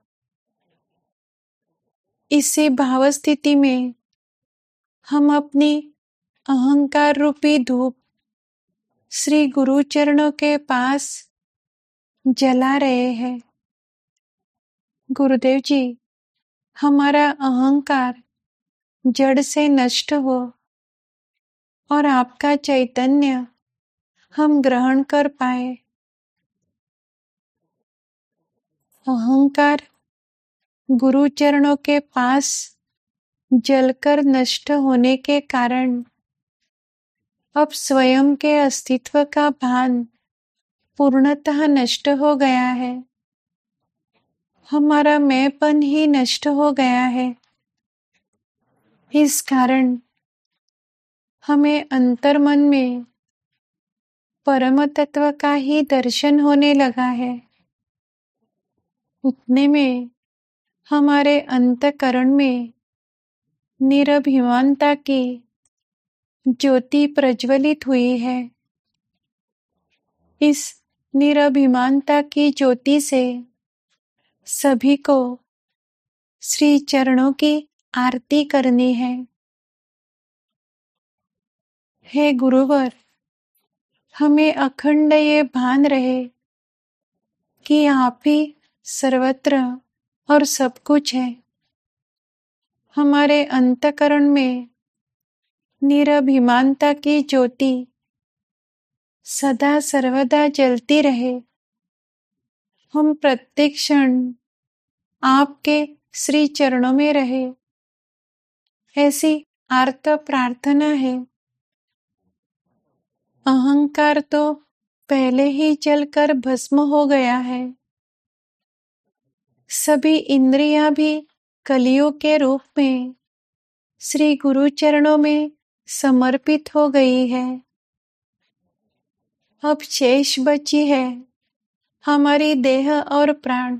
इसी भाव स्थिति में हम अपनी अहंकार रूपी धूप श्री गुरु चरणों के पास जला रहे हैं। गुरुदेव जी, हमारा अहंकार जड़ से नष्ट हो और आपका चैतन्य हम ग्रहण कर पाए। अहंकार गुरु चरणों के पास जलकर नष्ट होने के कारण अब स्वयं के अस्तित्व का भान पूर्णतः नष्ट हो गया है। हमारा मैंपन ही नष्ट हो गया है। इस कारण हमें अंतर्मन में परम तत्व का ही दर्शन होने लगा है। उतने में हमारे अंतःकरण में निरभिमानता की ज्योति प्रज्वलित हुई है। इस निरभिमानता की ज्योति से सभी को श्री चरणों की आरती करनी है। हे गुरुवर, हमें अखंड ये भान रहे कि आप ही सर्वत्र और सब कुछ है। हमारे अंतःकरण में निरभिमानता की ज्योति सदा सर्वदा जलती रहे। हम प्रत्येक क्षण आपके श्री चरणों में रहे, ऐसी आर्त प्रार्थना है। अहंकार तो पहले ही जलकर भस्म हो गया है। सभी इंद्रियां भी कलियों के रूप में श्री गुरु चरणों में समर्पित हो गई है। अब शेष बची है हमारी देह और प्राण।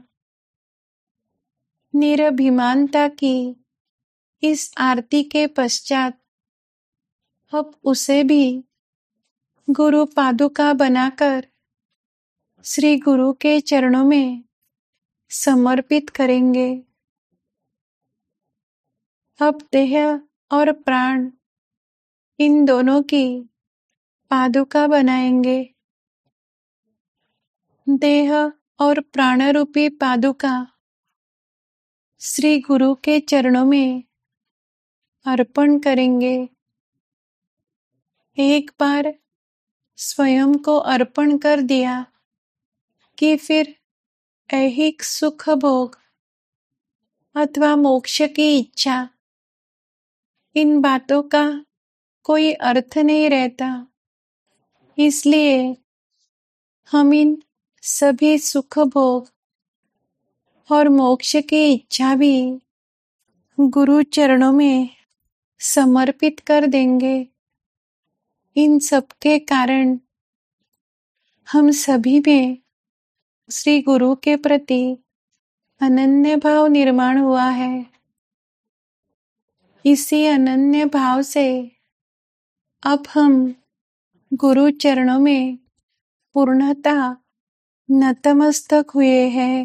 निरभिमानता की इस आरती के पश्चात अब उसे भी गुरु पादुका बनाकर श्री गुरु के चरणों में समर्पित करेंगे। अब देह और प्राण, इन दोनों की पादुका बनाएंगे। देह और प्राण रूपी पादुका श्री गुरु के चरणों में अर्पण करेंगे। एक बार स्वयं को अर्पण कर दिया कि फिर ऐहिक सुख भोग अथवा मोक्ष की इच्छा, इन बातों का कोई अर्थ नहीं रहता। इसलिए हम इन सभी सुख भोग और मोक्ष की इच्छा भी गुरु चरणों में समर्पित कर देंगे। इन सब के कारण हम सभी में श्री गुरु के प्रति अनन्य भाव निर्माण हुआ है। इसी अनन्य भाव से अब हम गुरु चरणों में पूर्णतः नतमस्तक हुए हैं।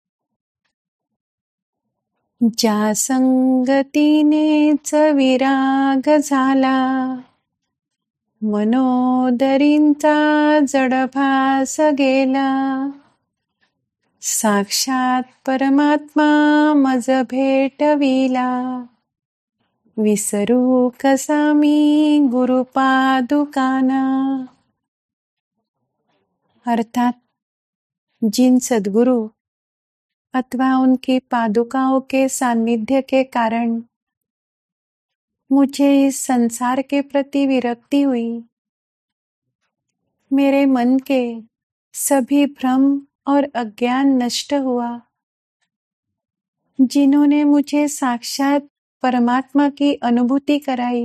ज्या संगतीनेच विराग झाला, मनोदरींचा जडभास गेला, साक्षात परमात्मा मज भेटविला. विसरू कसा मी गुरुपादुकाना. अर्थात जिन सद्गुरु अथवा उनकी पादुकाओं के सानिध्य के कारण मुझे इस संसार के प्रति विरक्ति हुई, मेरे मन के सभी भ्रम और अज्ञान नष्ट हुआ, जिन्होंने मुझे साक्षात परमात्मा की अनुभूति कराई,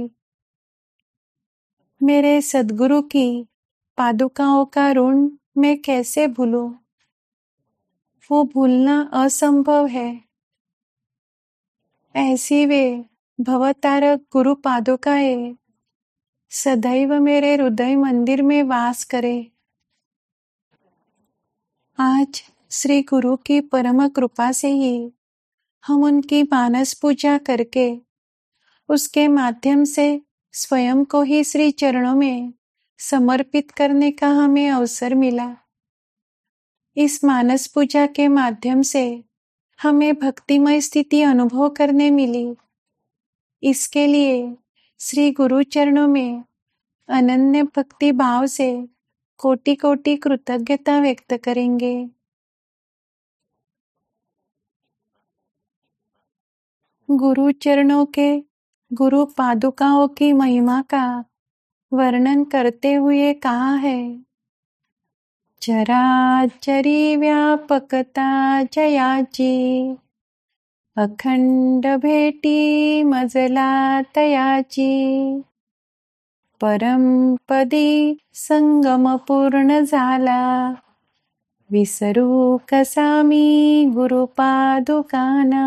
मेरे सद्गुरु की पादुकाओं का ऋण मैं कैसे भूलूं? वो भूलना असंभव है। ऐसी वे भवतारक गुरु पादुकाएं सदैव मेरे हृदय मंदिर में वास करे। आज श्री गुरु की परम कृपा से ही हम उनकी मानस पूजा करके उसके माध्यम से स्वयं को ही श्री चरणों में समर्पित करने का हमें अवसर मिला। इस मानस पूजा के माध्यम से हमें भक्तिमय स्थिति अनुभव करने मिली। इसके लिए श्री गुरु चरणों में अनन्य भक्ति भाव से कोटि कोटि कृतज्ञता व्यक्त करेंगे। गुरु चरणों के गुरु पादुकाओं की महिमा का वर्णन करते हुए कहा है, चराचरी व्यापकता जयाची, अखंड भेटी मजला तयाची, परमपदी संगम पूर्ण झाला, विसरू कसा मी गुरुपादुकाना.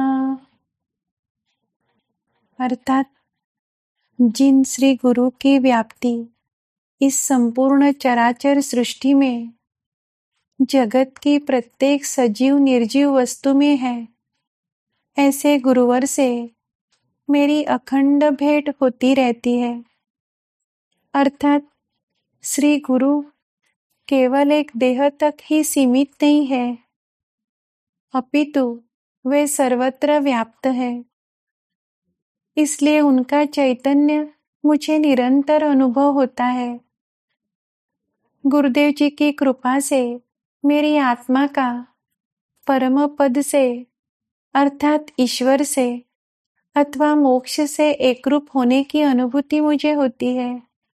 अर्थात जिन श्री गुरु की व्याप्ति इस संपूर्ण चराचर सृष्टि में जगत की प्रत्येक सजीव निर्जीव वस्तु में है, ऐसे गुरुवर से मेरी अखंड भेंट होती रहती है। अर्थात श्री गुरु केवल एक देह तक ही सीमित नहीं है, अपितु वे सर्वत्र व्याप्त है। इसलिए उनका चैतन्य मुझे निरंतर अनुभव होता है। गुरुदेव जी की कृपा से मेरी आत्मा का परम पद से अर्थात ईश्वर से अथवा मोक्ष से एकरूप होने की अनुभूति मुझे होती है।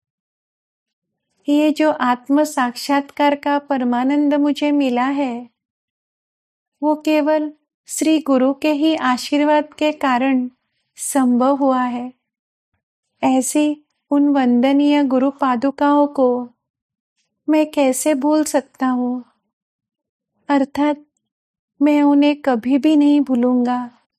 ये जो आत्म साक्षात्कार का परमानंद मुझे मिला है, वो केवल श्री गुरु के ही आशीर्वाद के कारण संभव हुआ है। ऐसी उन वंदनीय गुरु पादुकाओं को मैं कैसे भूल सकता हूँ? अर्थात मैं उन्हें कभी भी नहीं भूलूंगा।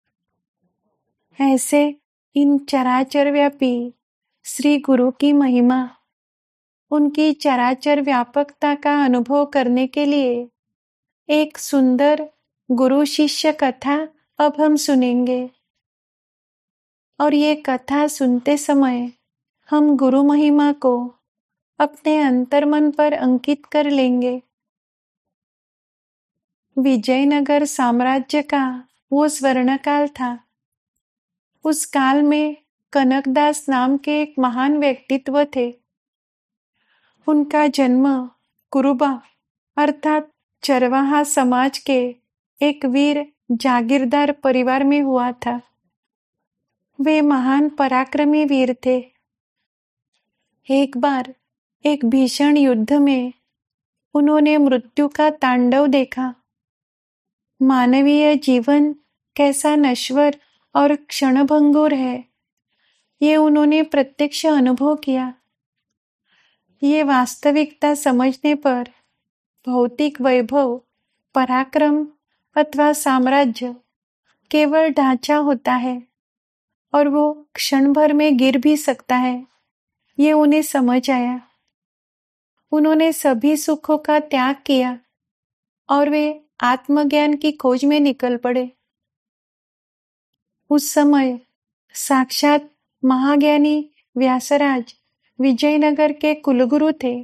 ऐसे इन चराचर व्यापी श्री गुरु की महिमा, उनकी चराचर व्यापकता का अनुभव करने के लिए एक सुंदर गुरु शिष्य कथा अब हम सुनेंगे। और ये कथा सुनते समय हम गुरु महिमा को अपने अंतर्मन पर अंकित कर लेंगे। विजयनगर साम्राज्य का वो स्वर्णकाल था। उस काल में कनकदास नाम के एक महान व्यक्तित्व थे। उनका जन्म कुरुबा अर्थात चरवाहा समाज के एक वीर जागीरदार परिवार में हुआ था। वे महान पराक्रमी वीर थे। एक बार एक भीषण युद्ध में उन्होंने मृत्यु का तांडव देखा। मानवीय जीवन कैसा नश्वर और क्षणभंगुर है, ये उन्होंने प्रत्यक्ष अनुभव किया। ये वास्तविकता समझने पर भौतिक वैभव, पराक्रम अथवा साम्राज्य केवल ढांचा होता है और वो क्षण भर में गिर भी सकता है, ये उन्हें समझ आया। उन्होंने सभी सुखों का त्याग किया और वे आत्मज्ञान की खोज में निकल पड़े। उस समय साक्षात महाज्ञानी व्यासराज विजयनगर के कुलगुरु थे।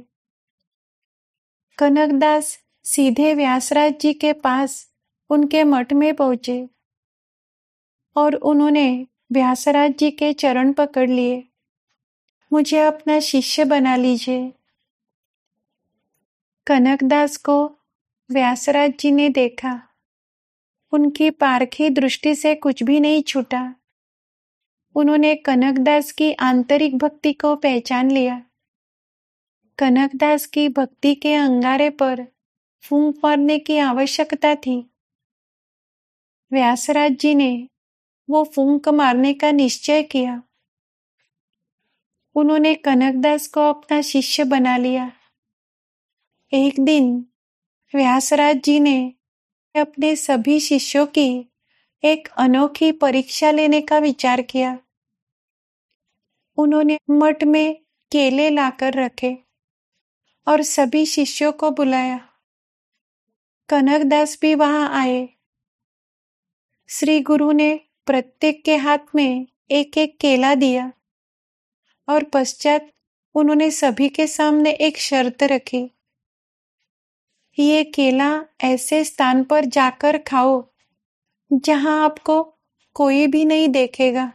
कनकदास सीधे व्यासराज जी के पास उनके मठ में पहुंचे और उन्होंने व्यासराज जी के चरण पकड़ लिए। मुझे अपना शिष्य बना लीजिए। कनकदास को व्यासराज जी ने देखा। उनकी पारखी दृष्टि से कुछ भी नहीं छूटा। उन्होंने कनकदास की आंतरिक भक्ति को पहचान लिया। कनकदास की भक्ति के अंगारे पर फूंक मारने की आवश्यकता थी। व्यासराज जी ने वो फूंक मारने का निश्चय किया। उन्होंने कनकदास को अपना शिष्य बना लिया। एक दिन व्यासराज जी ने अपने सभी शिष्यों की एक अनोखी परीक्षा लेने का विचार किया। उन्होंने मठ में केले लाकर रखे और सभी शिष्यों को बुलाया। कनकदास भी वहां आए। श्री गुरु ने प्रत्येक के हाथ में एक एक केला दिया और पश्चात उन्होंने सभी के सामने एक शर्त रखी। ये केला ऐसे स्थान पर जाकर खाओ जहां आपको कोई भी नहीं देखेगा।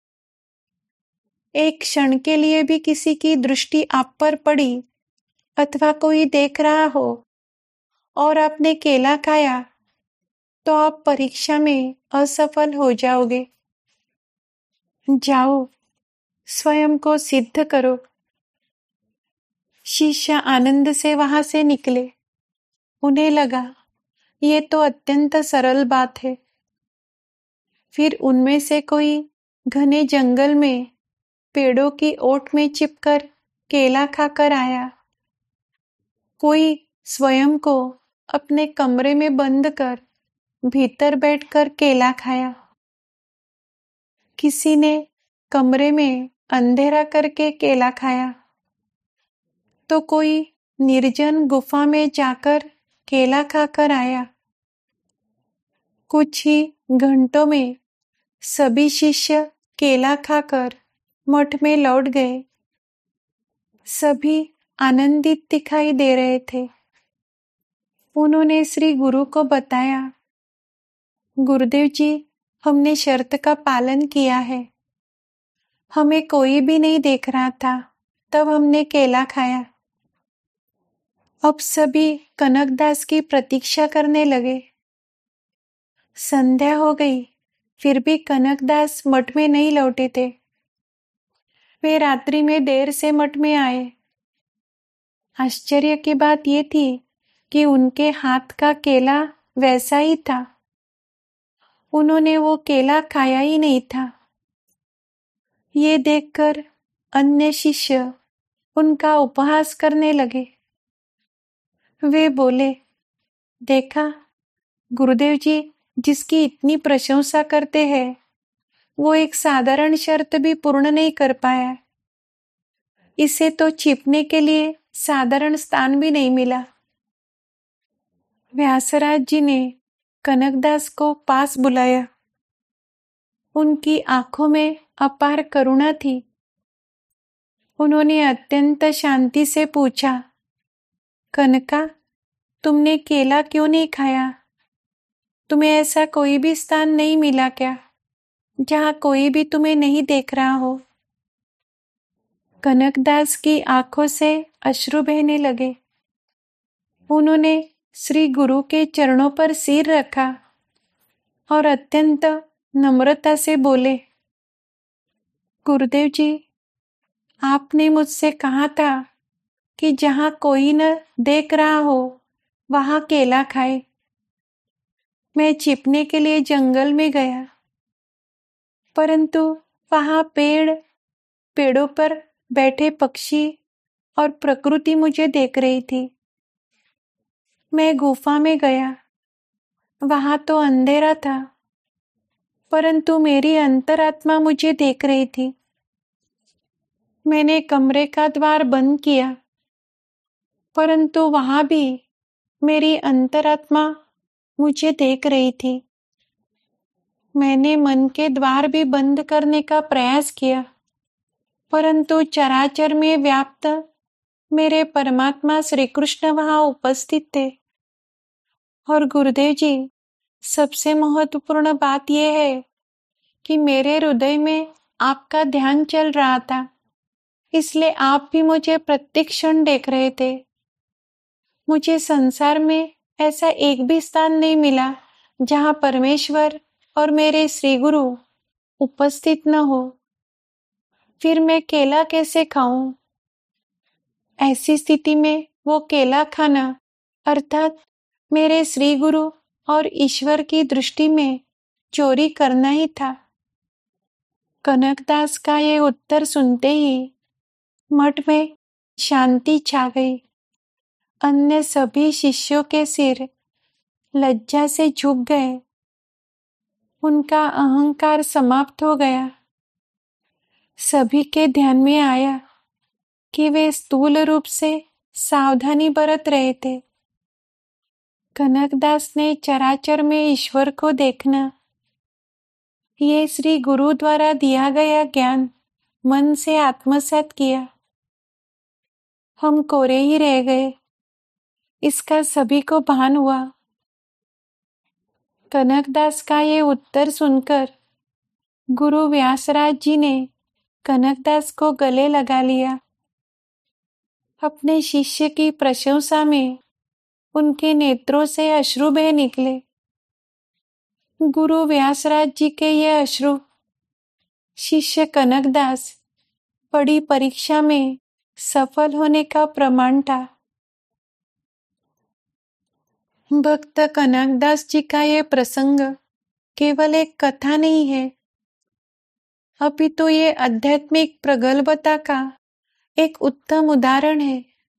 एक क्षण के लिए भी किसी की दृष्टि आप पर पड़ी अथवा कोई देख रहा हो और आपने केला खाया तो आप परीक्षा में असफल हो जाओगे। जाओ, स्वयं को सिद्ध करो। शिष्य आनंद से वहां से निकले। उन्हें लगा ये तो अत्यंत सरल बात है। फिर उनमें से कोई घने जंगल में पेड़ों की ओट में छिपकर केला खाकर आया। कोई स्वयं को अपने कमरे में बंद कर भीतर बैठकर केला खाया। किसी ने कमरे में अंधेरा करके केला खाया तो कोई निर्जन गुफा में जाकर केला खाकर आया। कुछ ही घंटों में सभी शिष्य केला खाकर मठ में लौट गए। सभी आनंदित दिखाई दे रहे थे। उन्होंने श्री गुरु को बताया, गुरुदेव जी, हमने शर्त का पालन किया है। हमें कोई भी नहीं देख रहा था, तब हमने केला खाया। अब सभी कनकदास की प्रतीक्षा करने लगे। संध्या हो गई, फिर भी कनकदास मठ में नहीं लौटे थे। वे रात्रि में देर से मठ में आए। आश्चर्य की बात ये थी कि उनके हाथ का केला वैसा ही था। उन्होंने वो केला खाया ही नहीं था। ये देखकर अन्य शिष्य उनका उपहास करने लगे। वे बोले, देखा, गुरुदेव जी जिसकी इतनी प्रशंसा करते हैं वो एक साधारण शर्त भी पूर्ण नहीं कर पाया। इसे तो छिपने के लिए साधारण स्थान भी नहीं मिला। व्यासराज जी ने कनकदास को पास बुलाया। उनकी आंखों में अपार करुणा थी। उन्होंने अत्यंत शांति से पूछा, कनका, तुमने केला क्यों नहीं खाया? तुम्हें ऐसा कोई भी स्थान नहीं मिला क्या जहां कोई भी तुम्हें नहीं देख रहा हो? कनकदास की आंखों से अश्रु बहने लगे। उन्होंने श्री गुरु के चरणों पर सिर रखा और अत्यंत नम्रता से बोले, गुरुदेव जी, आपने मुझसे कहा था कि जहां कोई न देख रहा हो वहां केला खाए। मैं छिपने के लिए जंगल में गया, परंतु वहां पेड़ों पर बैठे पक्षी और प्रकृति मुझे देख रही थी। मैं गुफा में गया, वहां तो अंधेरा था, परंतु मेरी अंतरात्मा मुझे देख रही थी। मैंने कमरे का द्वार बंद किया, परंतु वहां भी मेरी अंतरात्मा मुझे देख रही थी। मैंने मन के द्वार भी बंद करने का प्रयास किया, परंतु चराचर में व्याप्त मेरे परमात्मा श्री कृष्ण वहां उपस्थित थे। और गुरुदेव जी, सबसे महत्वपूर्ण बात यह है कि मेरे हृदय में आपका ध्यान चल रहा था, इसलिए आप भी मुझे प्रत्येक क्षण देख रहे थे। मुझे संसार में ऐसा एक भी स्थान नहीं मिला जहां परमेश्वर और मेरे श्री गुरु उपस्थित न हो। फिर मैं केला कैसे खाऊं? ऐसी स्थिति में वो केला खाना अर्थात मेरे श्री गुरु और ईश्वर की दृष्टि में चोरी करना ही था। कनकदास का ये उत्तर सुनते ही मठ में शांति छा गई। अन्य सभी शिष्यों के सिर लज्जा से झुक गए। उनका अहंकार समाप्त हो गया। सभी के ध्यान में आया कि वे स्थूल रूप से सावधानी बरत रहे थे। कनकदास ने चराचर में ईश्वर को देखना, ये श्री गुरु द्वारा दिया गया ज्ञान मन से आत्मसात किया। हम कोरे ही रह गए, इसका सभी को भान हुआ। कनकदास का ये उत्तर सुनकर गुरु व्यासराज जी ने कनकदास को गले लगा लिया। अपने शिष्य की प्रशंसा में उनके नेत्रों से अश्रु बह निकले। गुरु व्यासराज जी के ये अश्रु शिष्य कनकदास बड़ी परीक्षा में सफल होने का प्रमाण था। भक्त कनकदास जी का ये प्रसंग केवल एक कथा नहीं है, अपितु ये आध्यात्मिक प्रगल्भता का एक उत्तम उदाहरण है।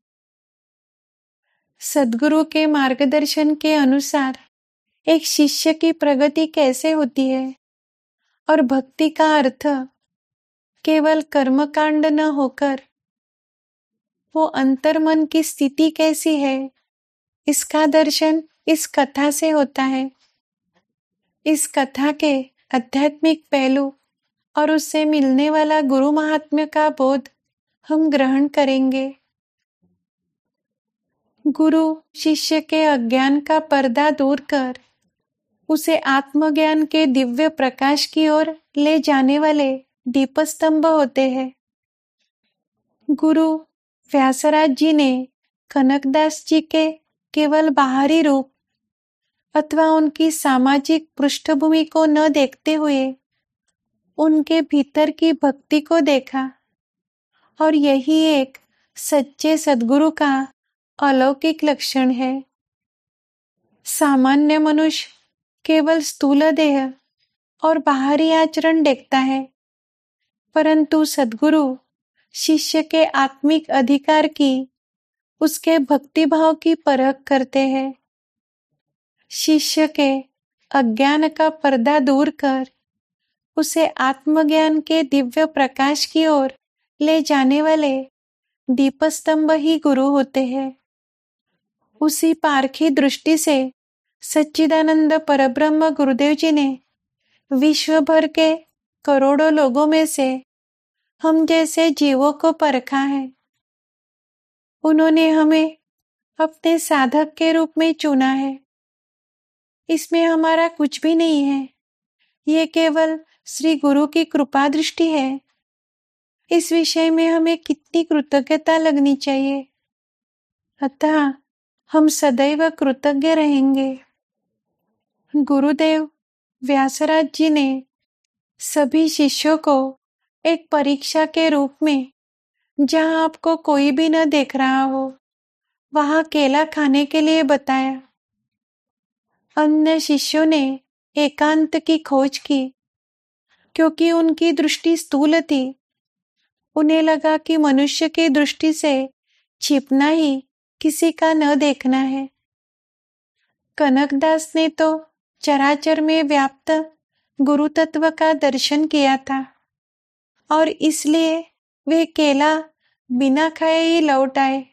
सद्गुरु के मार्गदर्शन के अनुसार एक शिष्य की प्रगति कैसे होती है और भक्ति का अर्थ केवल कर्मकांड न होकर वो अंतर्मन की स्थिति कैसी है, इसका दर्शन इस कथा से होता है। इस कथा के आध्यात्मिक पहलू और उससे मिलने वाला गुरु महात्म्य का बोध हम ग्रहण करेंगे। गुरु शिष्य के अज्ञान का पर्दा दूर कर उसे आत्मज्ञान के दिव्य प्रकाश की ओर ले जाने वाले दीपस्तंभ होते हैं। गुरु व्यासराज जी ने कनकदास जी के केवल बाहरी रूप अथवा उनकी सामाजिक पृष्ठभूमि को न देखते हुए उनके भीतर की भक्ति को देखा, और यही एक सच्चे सद्गुरु का अलौकिक लक्षण है। सामान्य मनुष्य केवल स्थूल देह और बाहरी आचरण देखता है, परंतु सद्गुरु शिष्य के आत्मिक अधिकार की, उसके भक्ति भाव की परख करते हैं। शिष्य के अज्ञान का पर्दा दूर कर उसे आत्मज्ञान के दिव्य प्रकाश की ओर ले जाने वाले दीपस्तंभ ही गुरु होते हैं। उसी पारखी दृष्टि से सच्चिदानंद परब्रह्म गुरुदेव जी ने विश्व भर के करोड़ों लोगों में से हम जैसे जीवों को परखा है। उन्होंने हमें अपने साधक के रूप में चुना है। इसमें हमारा कुछ भी नहीं है, ये केवल श्री गुरु की कृपा दृष्टि है। इस विषय में हमें कितनी कृतज्ञता लगनी चाहिए, अतः हम सदैव कृतज्ञ रहेंगे। गुरुदेव व्यासराज जी ने सभी शिष्यों को एक परीक्षा के रूप में, जहां आपको कोई भी न देख रहा हो, वहां केला खाने के लिए बताया। अन्य शिष्यों ने एकांत की खोज की, क्योंकि उनकी दृष्टि स्थूल थी। उन्हें लगा कि मनुष्य की दृष्टि से छिपना ही किसी का न देखना है। कनकदास ने तो चराचर में व्याप्त गुरु तत्व का दर्शन किया था, और इसलिए वे केला बिना खाए ही लौट आए।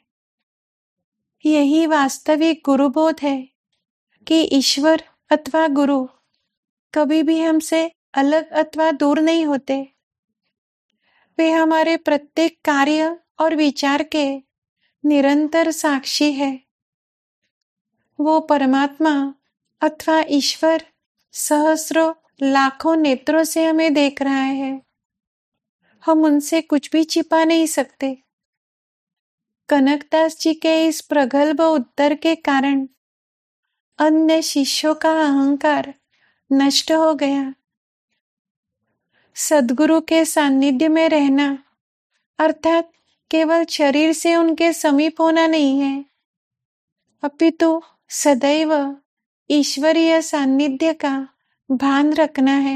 यही वास्तविक गुरुबोध है कि ईश्वर अथवा गुरु कभी भी हमसे अलग अथवा दूर नहीं होते। वे हमारे प्रत्येक कार्य और विचार के निरंतर साक्षी है। वो परमात्मा अथवा ईश्वर सहस्रों लाखों नेत्रों से हमें देख रहा है। हम उनसे कुछ भी छिपा नहीं सकते। कनकदास जी के इस प्रगल्भ उत्तर के कारण अन्य शिष्यों का अहंकार नष्ट हो गया। सद्गुरु के सानिध्य में रहना अर्थात केवल शरीर से उनके समीप होना नहीं है, अपितु सदैव ईश्वरीय सानिध्य का भान रखना है।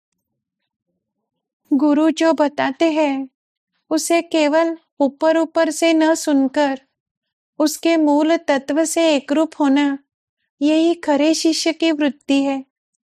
गुरु जो बताते हैं उसे केवल ऊपर ऊपर से न सुनकर उसके मूल तत्व से एकरूप होना, यही खरे शिष्य की वृत्ति है।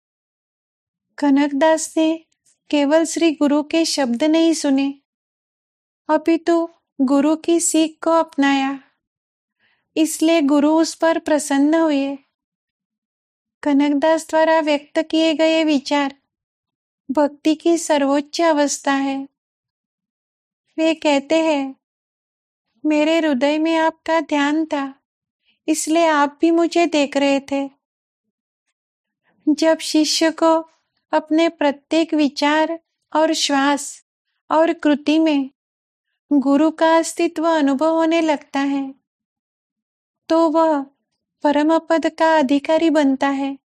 कनकदास ने केवल श्री गुरु के शब्द नहीं सुने, अपितु गुरु की सीख को अपनाया। इसलिए गुरु उस पर प्रसन्न हुए। कनकदास द्वारा व्यक्त किए गए विचार भक्ति की सर्वोच्च अवस्था है। वे कहते हैं, मेरे हृदय में आपका ध्यान था, इसलिए आप भी मुझे देख रहे थे। जब शिष्य को अपने प्रत्येक विचार और श्वास और कृति में गुरु का अस्तित्व अनुभव होने लगता है, तो वह परम पद का अधिकारी बनता है।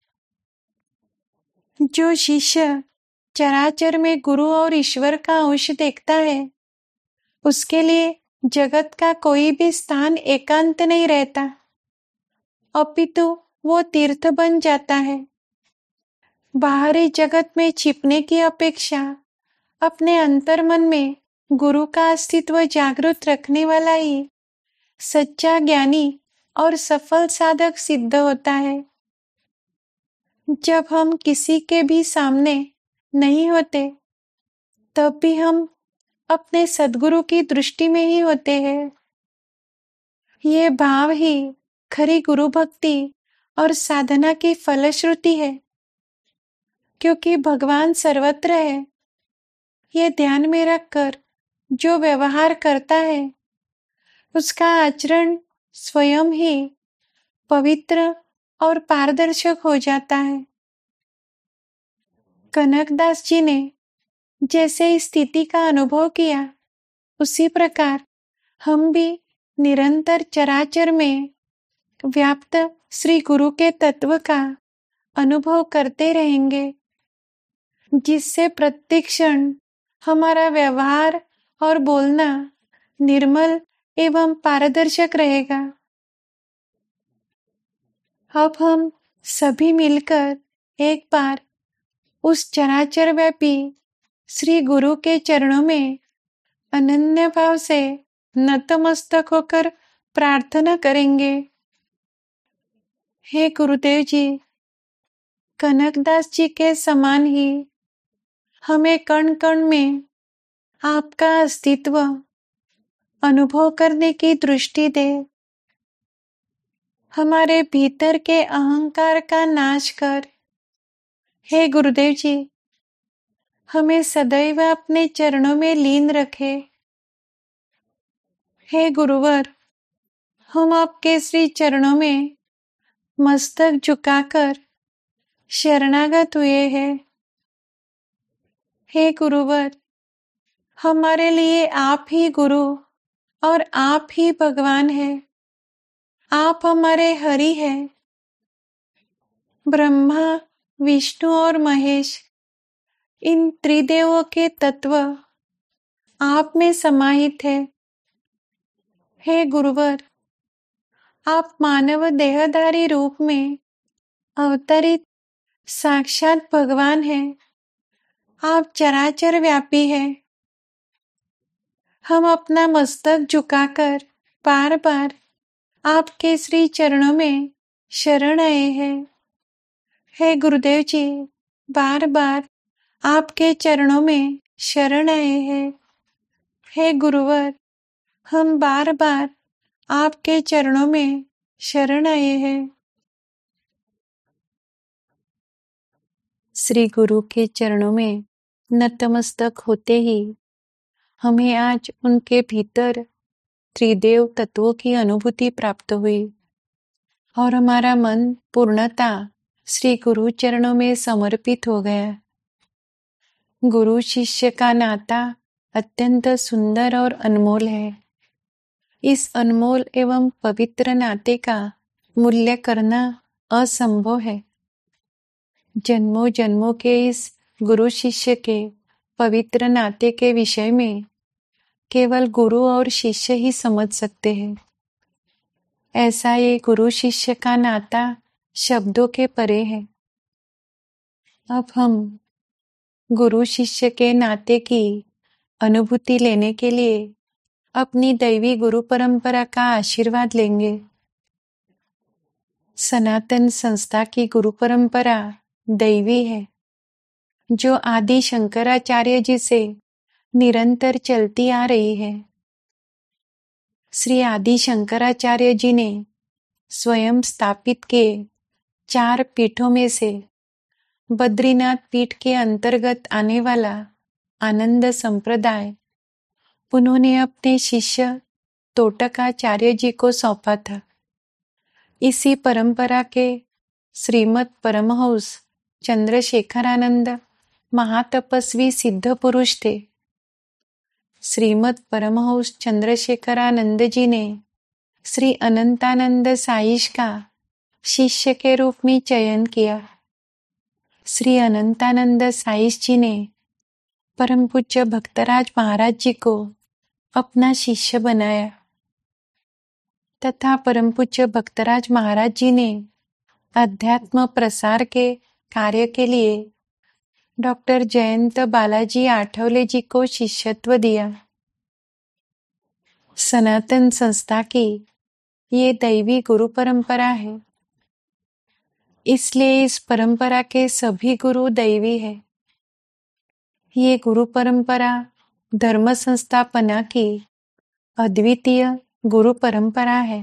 जो शिष्य चराचर में गुरु और ईश्वर का अंश देखता है, उसके लिए जगत का कोई भी स्थान एकांत नहीं रहता, अपितु वो तीर्थ बन जाता है। बाहरी जगत में छिपने की अपेक्षा अपने अंतर्मन में गुरु का अस्तित्व जागृत रखने वाला ही सच्चा ज्ञानी और सफल साधक सिद्ध होता है। जब हम किसी के भी सामने नहीं होते, तब भी हम अपने सद्गुरु की दृष्टि में ही होते हैं। ये भाव ही खरी गुरु भक्ति और साधना की फलश्रुति है, क्योंकि भगवान सर्वत्र है। ये ध्यान में रखकर जो व्यवहार करता है, उसका आचरण स्वयं ही पवित्र और पारदर्शक हो जाता है। कनकदास जी ने जैसे इस स्थिति का अनुभव किया, उसी प्रकार हम भी निरंतर चराचर में व्याप्त श्री गुरु के तत्व का अनुभव करते रहेंगे, जिससे प्रत्येक क्षण हमारा व्यवहार और बोलना निर्मल एवं पारदर्शक रहेगा। अब हम सभी मिलकर एक बार उस चराचर व्यापी श्री गुरु के चरणों में अनन्य भाव से नतमस्तक होकर प्रार्थना करेंगे। हे गुरुदेव जी, कनकदास जी के समान ही हमें कण कण में आपका अस्तित्व अनुभव करने की दृष्टि दे। हमारे भीतर के अहंकार का नाश कर। हे गुरुदेव जी, हमें सदैव अपने चरणों में लीन रखे। हे गुरुवर, हम आपके श्री चरणों में मस्तक झुकाकर शरणागत हुए हैं। हे गुरुवर, हमारे लिए आप ही गुरु और आप ही भगवान हैं। आप हमारे हरि हैं। ब्रह्मा, विष्णु और महेश, इन त्रिदेवों के तत्व आप में समाहित है। हे गुरुवर, आप मानव देहधारी रूप में अवतरित साक्षात भगवान हैं। आप चराचर व्यापी हैं। हम अपना मस्तक झुकाकर बार बार आपके श्री चरणों में शरण आए हैं। हे गुरुदेव जी, बार बार आपके चरणों में शरण आए हैं। हे गुरुवर, हम बार बार आपके चरणों में शरण आए हैं। श्री गुरु के चरणों में नतमस्तक होते ही हमें आज उनके भीतर त्रिदेव तत्वों की अनुभूति प्राप्त हुई और हमारा मन पूर्णता श्री गुरु चरणों में समर्पित हो गया। गुरु शिष्य का नाता अत्यंत सुंदर और अनमोल है। इस अनमोल एवं पवित्र नाते का मूल्य करना असंभव है। जन्मों जन्मों के इस गुरु शिष्य के पवित्र नाते के विषय में केवल गुरु और शिष्य ही समझ सकते हैं। ऐसा ये गुरु शिष्य का नाता शब्दों के परे है। अब हम गुरु शिष्य के नाते की अनुभूति लेने के लिए अपनी दैवी गुरु परंपरा का आशीर्वाद लेंगे। सनातन संस्था की गुरु परंपरा दैवी है, जो आदि शंकराचार्य जी से निरंतर चलती आ रही है। श्री आदि शंकराचार्य जी ने स्वयं स्थापित किए 4 पीठों में से बद्रीनाथ पीठ के अंतर्गत आने वाला आनंद संप्रदाय उन्होंने अपने शिष्य तोटकाचार्य जी को सौंपा था। इसी परंपरा के श्रीमद् परमहंस चंद्रशेखरानंद महातपस्वी सिद्ध पुरुष थे। श्रीमद् परमहंस चंद्रशेखरानंद जी ने श्री अनंतानंद साईश का शिष्य के रूप में चयन किया। श्री अनंतानंद साईश जी ने परम पूज्य भक्तराज महाराज जी को अपना शिष्य बनाया तथा परम पूज्य भक्तराज महाराज जी ने अध्यात्म प्रसार के कार्य के लिए डॉक्टर जयंत बालाजी आठवले जी को शिष्यत्व दिया। सनातन संस्था की ये दैवी गुरु परंपरा है, इसलिए इस परंपरा के सभी गुरु दैवी है। ये गुरु परंपरा धर्म संस्थापना की अद्वितीय गुरु परंपरा है।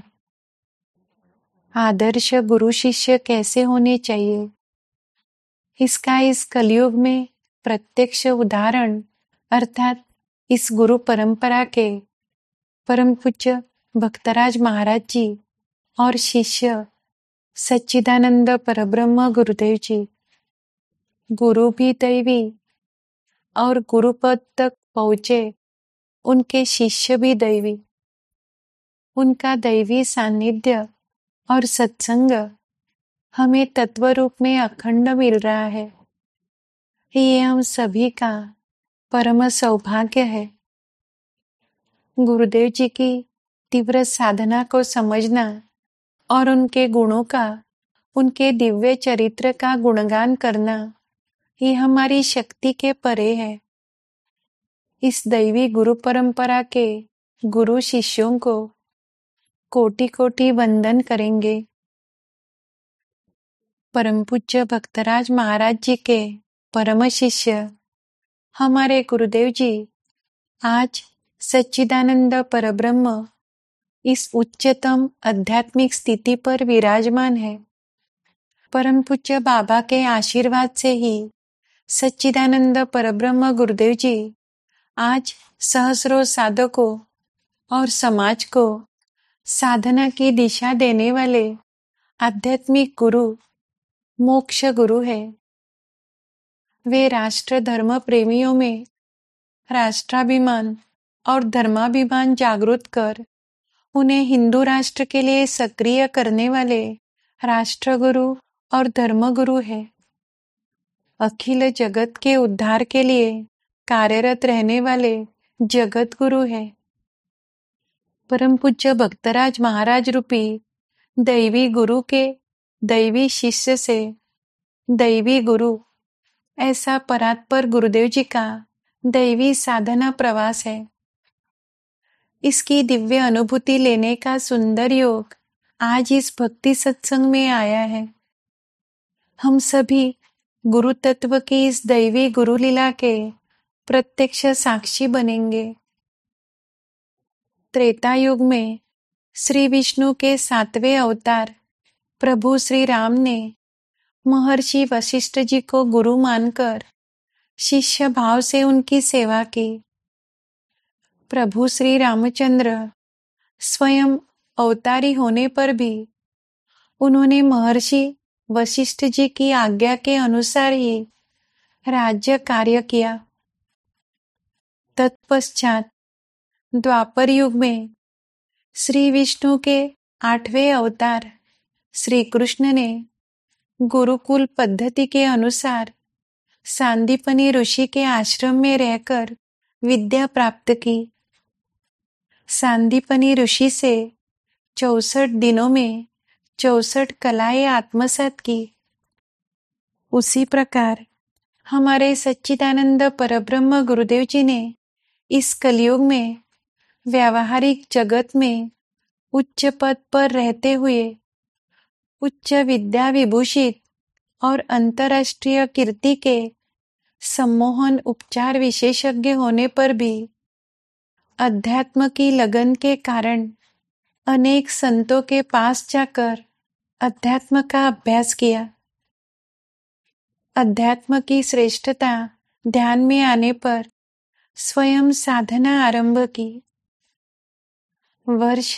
आदर्श गुरु शिष्य कैसे होने चाहिए, इसका इस कलयुग में प्रत्यक्ष उदाहरण अर्थात इस गुरु परंपरा के परम पूज्य भक्तराज महाराज जी और शिष्य सच्चिदानंद परब्रह्म गुरुदेव जी। गुरु भी दैवी और गुरु पद तक पहुँचे उनके शिष्य भी दैवी। उनका दैवी सानिध्य और सत्संग हमें तत्व रूप में अखंड मिल रहा है। ये हम सभी का परम सौभाग्य है। गुरुदेव जी की तीव्र साधना को समझना और उनके गुणों का, उनके दिव्य चरित्र का गुणगान करना, ये हमारी शक्ति के परे है। इस दैवी गुरु परंपरा के गुरु शिष्यों को कोटि कोटि वंदन करेंगे। परम पूज्य भक्तराज महाराज जी के परम शिष्य हमारे गुरुदेव जी आज सच्चिदानंद परब्रह्म इस उच्चतम आध्यात्मिक स्थिति पर विराजमान है। परम पूज्य बाबा के आशीर्वाद से ही सच्चिदानंद परब्रह्म गुरुदेव जी आज सहस्रों साधकों और समाज को साधना की दिशा देने वाले आध्यात्मिक गुरु, मोक्ष गुरु है। वे राष्ट्र धर्म प्रेमियों में राष्ट्राभिमान और धर्माभिमान जागृत कर उन्हें हिंदू राष्ट्र के लिए सक्रिय करने वाले राष्ट्रगुरु और धर्मगुरु है। अखिल जगत के उद्धार के लिए कार्यरत रहने वाले जगत गुरु है। परम पूज्य भक्तराज महाराज रूपी दैवी गुरु के दैवी शिष्य से दैवी गुरु, ऐसा परात्पर गुरुदेव जी का दैवी साधना प्रवास है। इसकी दिव्य अनुभूति लेने का सुंदर योग आज इस भक्ति सत्संग में आया है। हम सभी गुरु तत्व की इस दैवी गुरु लीला के प्रत्यक्ष साक्षी बनेंगे। त्रेता युग में श्री विष्णु के 7वें अवतार प्रभु श्री राम ने महर्षि वशिष्ठ जी को गुरु मानकर शिष्य भाव से उनकी सेवा की। प्रभु श्री रामचंद्र स्वयं अवतारी होने पर भी उन्होंने महर्षि वशिष्ठ जी की आज्ञा के अनुसार ही राज्य कार्य किया। तत्पश्चात द्वापर युग में श्री विष्णु के 8वें अवतार श्री कृष्ण ने गुरुकुल पद्धति के अनुसार सांदीपनी ऋषि के आश्रम में रहकर विद्या प्राप्त की। सांदीपनी ऋषि से 64 दिनों में 64 कलाएं आत्मसात की। उसी प्रकार हमारे सच्चिदानंद परब्रह्म गुरुदेव जी ने इस कलयुग में व्यावहारिक जगत में उच्च पद पर रहते हुए उच्च विद्या विभूषित और अंतर्राष्ट्रीय कीर्ति के सम्मोहन उपचार विशेषज्ञ होने पर भी अध्यात्म की लगन के कारण अनेक संतों के पास जाकर अध्यात्म का अभ्यास किया। अध्यात्म की श्रेष्ठता ध्यान में आने पर स्वयं साधना आरंभ की। वर्ष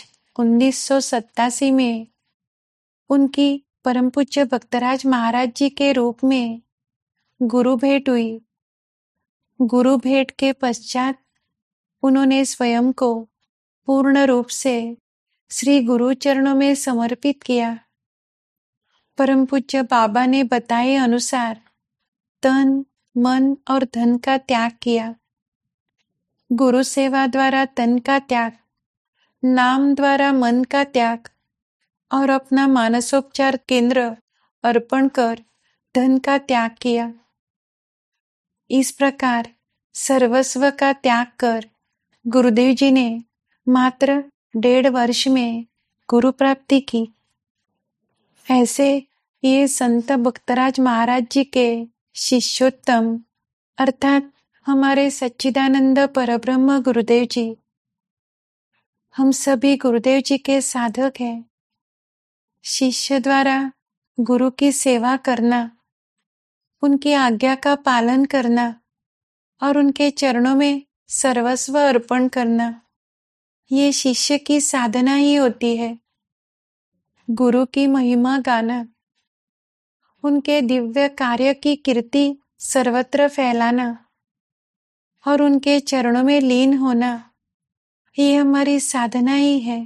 1987 में उनकी परम पूज्य भक्तराज महाराज जी के रूप में गुरु भेंट हुई। गुरु भेंट के पश्चात उन्होंने स्वयं को पूर्ण रूप से श्री गुरु चरणों में समर्पित किया। परम पूज्य बाबा ने बताए अनुसार तन, मन और धन का त्याग किया। गुरु सेवा द्वारा तन का त्याग, नाम द्वारा मन का त्याग और अपना मानसोपचार केंद्र अर्पण कर धन का त्याग किया। इस प्रकार सर्वस्व का त्याग कर गुरुदेव जी ने मात्र 1.5 वर्ष में गुरु प्राप्ति की। ऐसे ये संत भक्तराज महाराज जी के शिष्योत्तम अर्थात हमारे सच्चिदानंद परब्रह्म गुरुदेव जी, हम सभी गुरुदेव जी के साधक हैं। शिष्य द्वारा गुरु की सेवा करना, उनकी आज्ञा का पालन करना और उनके चरणों में सर्वस्व अर्पण करना, ये शिष्य की साधना ही होती है। गुरु की महिमा गाना, उनके दिव्य कार्य की कीर्ति सर्वत्र फैलाना और उनके चरणों में लीन होना, ये हमारी साधना ही है।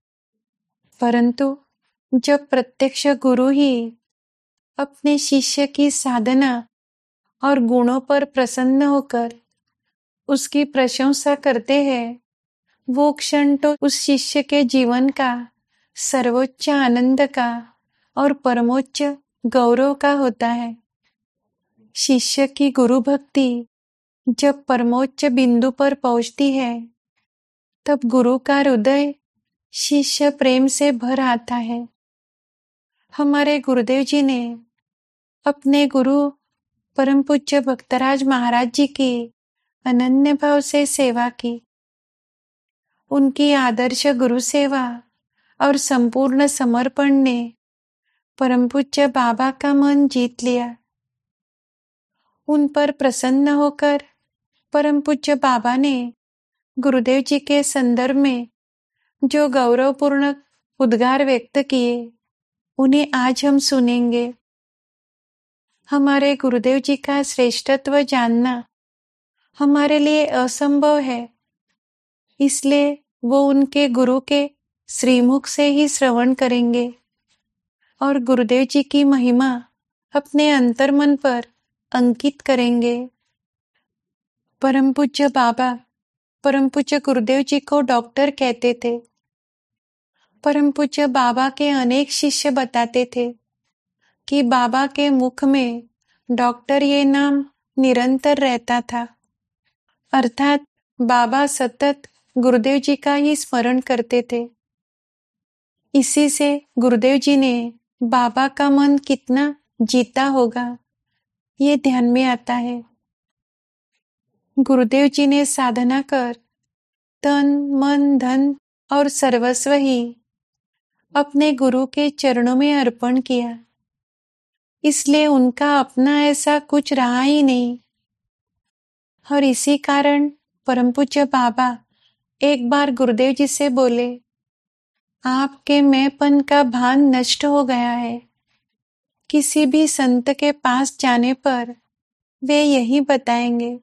परंतु जब प्रत्यक्ष गुरु ही अपने शिष्य की साधना और गुणों पर प्रसन्न होकर उसकी प्रशंसा करते हैं, वो क्षण तो उस शिष्य के जीवन का सर्वोच्च आनंद का और परमोच्च गौरव का होता है। शिष्य की गुरु भक्ति जब परमोच्च बिंदु पर पहुंचती है, तब गुरु का हृदय शिष्य प्रेम से भर आता है। हमारे गुरुदेव जी ने अपने गुरु परम पूज्य भक्तराज महाराज जी की अनन्य भाव से सेवा की। उनकी आदर्श गुरु सेवा और संपूर्ण समर्पण ने परम पूज्य बाबा का मन जीत लिया। उन पर प्रसन्न होकर परम पूज्य बाबा ने गुरुदेव जी के संदर्भ में जो गौरवपूर्ण उद्गार व्यक्त किए, उन्हें आज हम सुनेंगे। हमारे गुरुदेव जी का श्रेष्ठत्व जानना हमारे लिए असंभव है, इसलिए वो उनके गुरु के श्रीमुख से ही श्रवण करेंगे और गुरुदेव जी की महिमा अपने अंतर्मन पर अंकित करेंगे। परम पूज्य बाबा परम पूज्य गुरुदेव जी को डॉक्टर कहते थे। परम पूज्य बाबा के अनेक शिष्य बताते थे कि बाबा के मुख में डॉक्टर ये नाम निरंतर रहता था, अर्थात बाबा सतत गुरुदेव जी का ही स्मरण करते थे। इसी से गुरुदेव जी ने बाबा का मन कितना जीता होगा, ये ध्यान में आता है। गुरुदेव जी ने साधना कर तन, मन, धन और सर्वस्व ही अपने गुरु के चरणों में अर्पण किया, इसलिए उनका अपना ऐसा कुछ रहा ही नहीं। और इसी कारण परम पूज्य बाबा एक बार गुरुदेव जी से बोले, आपके मैंपन का भान नष्ट हो गया है। किसी भी संत के पास जाने पर वे यही बताएंगे।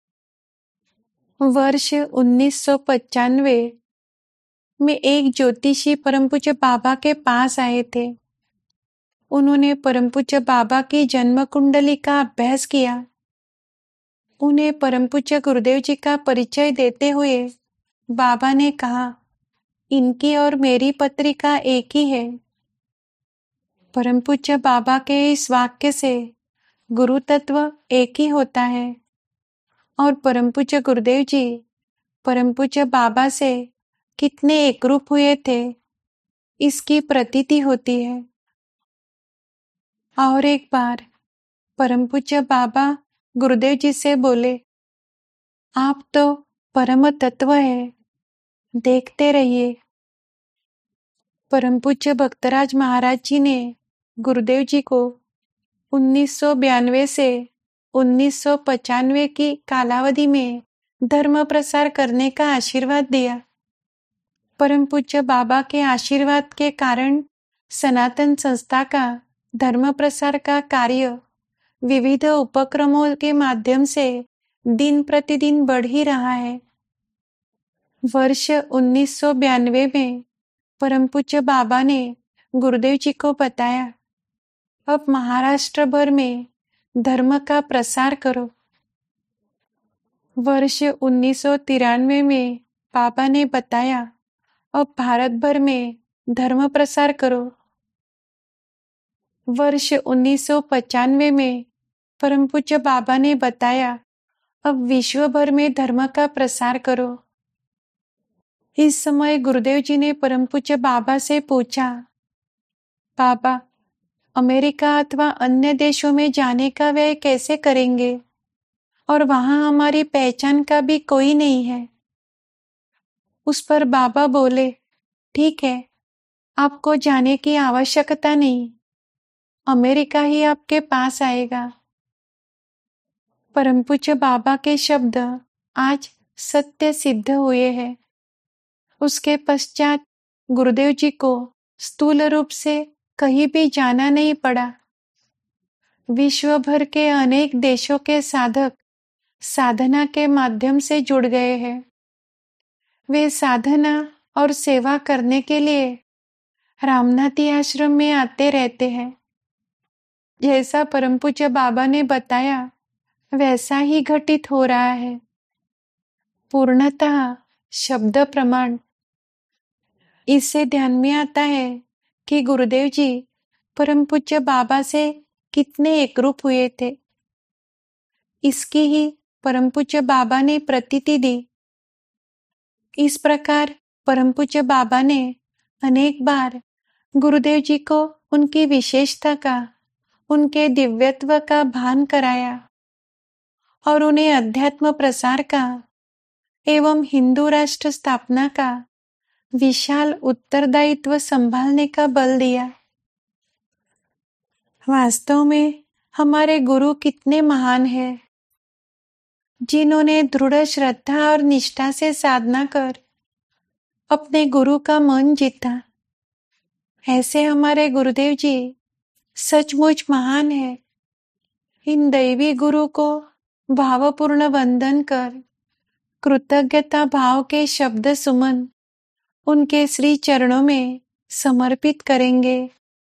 वर्ष 1995 में एक ज्योतिषी परम पूज्य बाबा के पास आए थे। उन्होंने परम पूज्य बाबा की जन्म कुंडली का अभ्यास किया। उन्हें परम पूज्य गुरुदेव जी का परिचय देते हुए बाबा ने कहा, इनकी और मेरी पत्रिका एक ही है। परम पूज्य बाबा के इस वाक्य से गुरु तत्व एक ही होता है और परम पूज्य गुरुदेव जी परम पूज्य बाबा से कितने एकरूप हुए थे, इसकी प्रतीति होती है। और एक बार परम पूज्य बाबा गुरुदेव जी से बोले, आप तो परम तत्व है, देखते रहिए। परम पूज्य भक्तराज महाराज जी ने गुरुदेव जी को 1992 से 1995 की कालावधि में धर्म प्रसार करने का आशीर्वाद दिया। परम पूज्य बाबा के आशीर्वाद के कारण सनातन संस्था का धर्म प्रसार का कार्य विविध उपक्रमों के माध्यम से दिन प्रतिदिन बढ़ ही रहा है। वर्ष 1992 में परम पूज्य बाबा ने गुरुदेव जी को बताया, अब महाराष्ट्र भर में धर्म का प्रसार करो। वर्ष 1993 में बाबा ने बताया, अब भारत भर में धर्म प्रसार करो। वर्ष 1995 में परम पूज्य बाबा ने बताया, अब विश्व भर में धर्म का प्रसार करो। इस समय गुरुदेव जी ने परम पूज्य बाबा से पूछा, बाबा, अमेरिका अथवा अन्य देशों में जाने का व्यय कैसे करेंगे और वहां हमारी पहचान का भी कोई नहीं है। उस पर बाबा बोले, ठीक है, आपको जाने की आवश्यकता नहीं, अमेरिका ही आपके पास आएगा। परम पूज्य बाबा के शब्द आज सत्य सिद्ध हुए हैं। उसके पश्चात गुरुदेव जी को स्थूल रूप से कहीं भी जाना नहीं पड़ा। विश्व भर के अनेक देशों के साधक साधना के माध्यम से जुड़ गए हैं। वे साधना और सेवा करने के लिए रामनाथी आश्रम में आते रहते हैं। जैसा परम पूज्य बाबा ने बताया, वैसा ही घटित हो रहा है। पूर्णतः शब्द प्रमाण। इससे ध्यान में आता है कि गुरुदेव जी परम पूज्य बाबा से कितने एकरूप हुए थे। इसकी ही परम पूज्य बाबा ने प्रतीति दी। इस प्रकार परम पूज्य बाबा ने अनेक बार गुरुदेव जी को उनकी विशेषता का, उनके दिव्यत्व का भान कराया और उन्हें अध्यात्म प्रसार का एवं हिंदू राष्ट्र स्थापना का विशाल उत्तरदायित्व संभालने का बल दिया। वास्तव में हमारे गुरु कितने महान हैं, जिन्होंने दृढ़ श्रद्धा और निष्ठा से साधना कर अपने गुरु का मन जीता। ऐसे हमारे गुरुदेव जी सचमुच महान है। इन दैवी गुरु को भावपूर्ण वंदन कर कृतज्ञता भाव के शब्द सुमन उनके श्री चरणों में समर्पित करेंगे।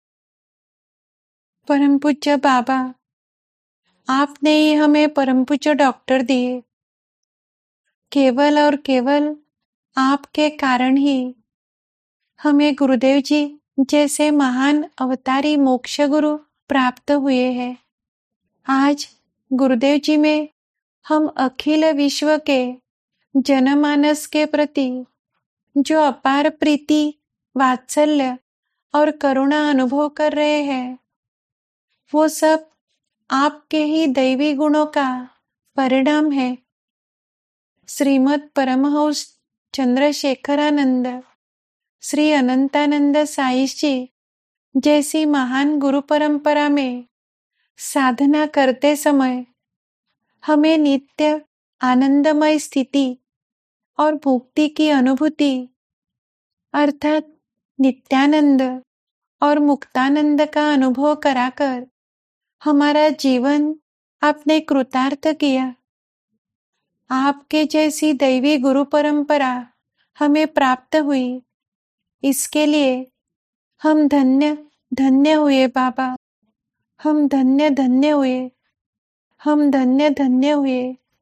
परम पूज्य बाबा, आपने ही हमें परम पूज्य डॉक्टर दिए। केवल और केवल आपके कारण ही हमें गुरुदेव जी जैसे महान अवतारी मोक्ष गुरु प्राप्त हुए हैं। आज गुरुदेव जी में हम अखिल विश्व के जनमानस के प्रति जो अपार प्रीति, वात्सल्य और करुणा अनुभव कर रहे हैं, वो सब आपके ही दैवी गुणों का परिणाम है। श्रीमद् परमहंस चंद्रशेखरानंद, श्री अनंतानंद साईं जी जैसी महान गुरु परंपरा में साधना करते समय हमें नित्य आनंदमय स्थिति और मुक्ति की अनुभूति अर्थात नित्यानंद और मुक्तानंद का अनुभव कराकर हमारा जीवन आपने कृतार्थ किया। आपके जैसी दैवी गुरु परंपरा हमें प्राप्त हुई, इसके लिए हम धन्य धन्य हुए बाबा। हम धन्य धन्य हुए। हम धन्य धन्य हुए।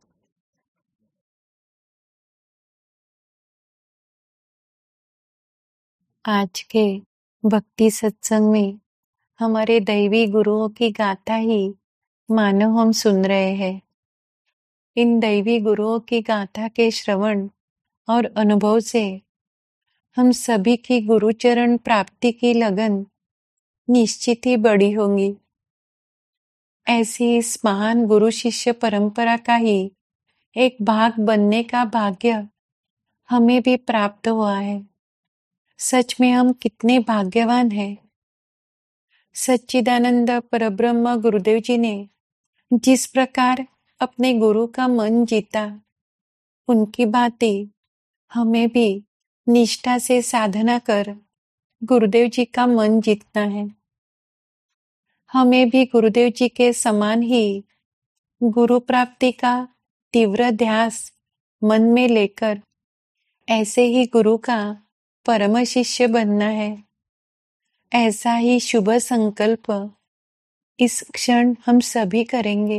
आज के भक्ति सत्संग में हमारे दैवी गुरुओं की गाथा ही मानो हम सुन रहे हैं। इन दैवी गुरुओं की गाथा के श्रवण और अनुभव से हम सभी की गुरुचरण प्राप्ति की लगन निश्चित ही बड़ी होंगी। ऐसी इस महान गुरु शिष्य परंपरा का ही एक भाग बनने का भाग्य हमें भी प्राप्त हुआ है। सच में हम कितने भाग्यवान हैं। सच्चिदानंद परब्रह्म गुरुदेव जी ने जिस प्रकार अपने गुरु का मन जीता, उनकी भांति हमें भी निष्ठा से साधना कर गुरुदेव जी का मन जीतना है। हमें भी गुरुदेव जी के समान ही गुरु प्राप्ति का तीव्र ध्यास मन में लेकर ऐसे ही गुरु का परम शिष्य बनना है। ऐसा ही शुभ संकल्प इस क्षण हम सभी करेंगे।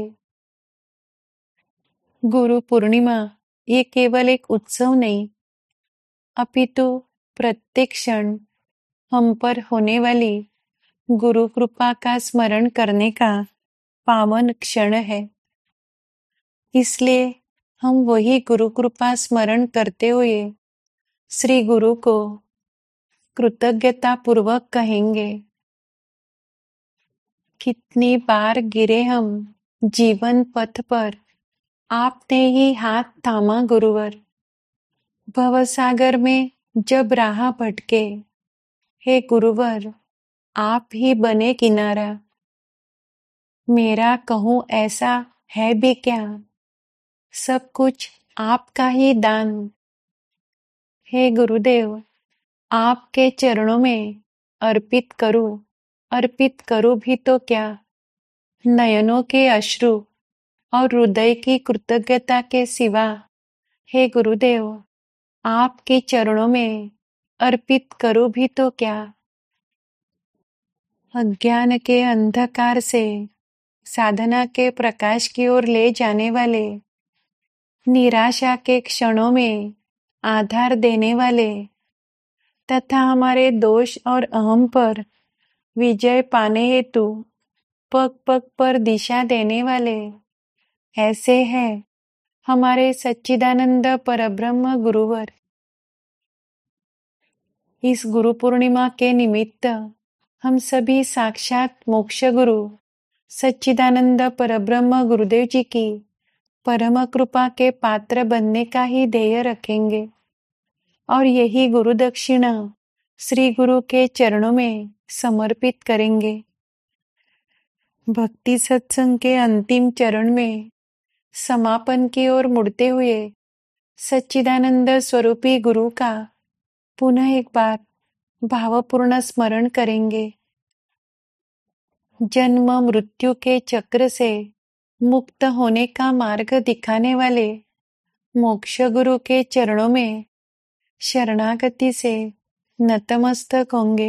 गुरु पूर्णिमा ये केवल एक उत्सव नहीं, अपितु प्रत्येक क्षण हम पर होने वाली गुरु कृपा का स्मरण करने का पावन क्षण है। इसलिए हम वही गुरु कृपा स्मरण करते हुए श्री गुरु को कृतज्ञता पूर्वक कहेंगे, कितनी बार गिरे हम जीवन पथ पर, आपने ही हाथ थामा गुरुवर। भवसागर में जब राह भटके, हे गुरुवर आप ही बने किनारा। मेरा कहूँ ऐसा है भी क्या, सब कुछ आपका ही दान। हे गुरुदेव आपके चरणों में अर्पित करूं भी तो क्या, नयनों के अश्रु और हृदय की कृतज्ञता के सिवा, हे गुरुदेव आपके चरणों में अर्पित करूं भी तो क्या। अज्ञान के अंधकार से साधना के प्रकाश की ओर ले जाने वाले, निराशा के क्षणों में आधार देने वाले तथा हमारे दोष और अहम पर विजय पाने हेतु पग पग पर दिशा देने वाले, ऐसे हैं हमारे सच्चिदानंद परब्रह्म गुरुवर। इस गुरु पूर्णिमा के निमित्त हम सभी साक्षात मोक्ष गुरु सच्चिदानंद परब्रह्म गुरुदेव जी की परम कृपा के पात्र बनने का ही ध्येय रखेंगे और यही गुरु दक्षिणा श्री गुरु के चरणों में समर्पित करेंगे। भक्ति सत्संग के अंतिम चरण में समापन की ओर मुड़ते हुए सच्चिदानंद स्वरूपी गुरु का पुनः एक बार भावपूर्ण स्मरण करेंगे। जन्म मृत्यु के चक्र से मुक्त होने का मार्ग दिखाने वाले मोक्ष गुरु के चरणों में शरणागति से नतमस्तक होंगे।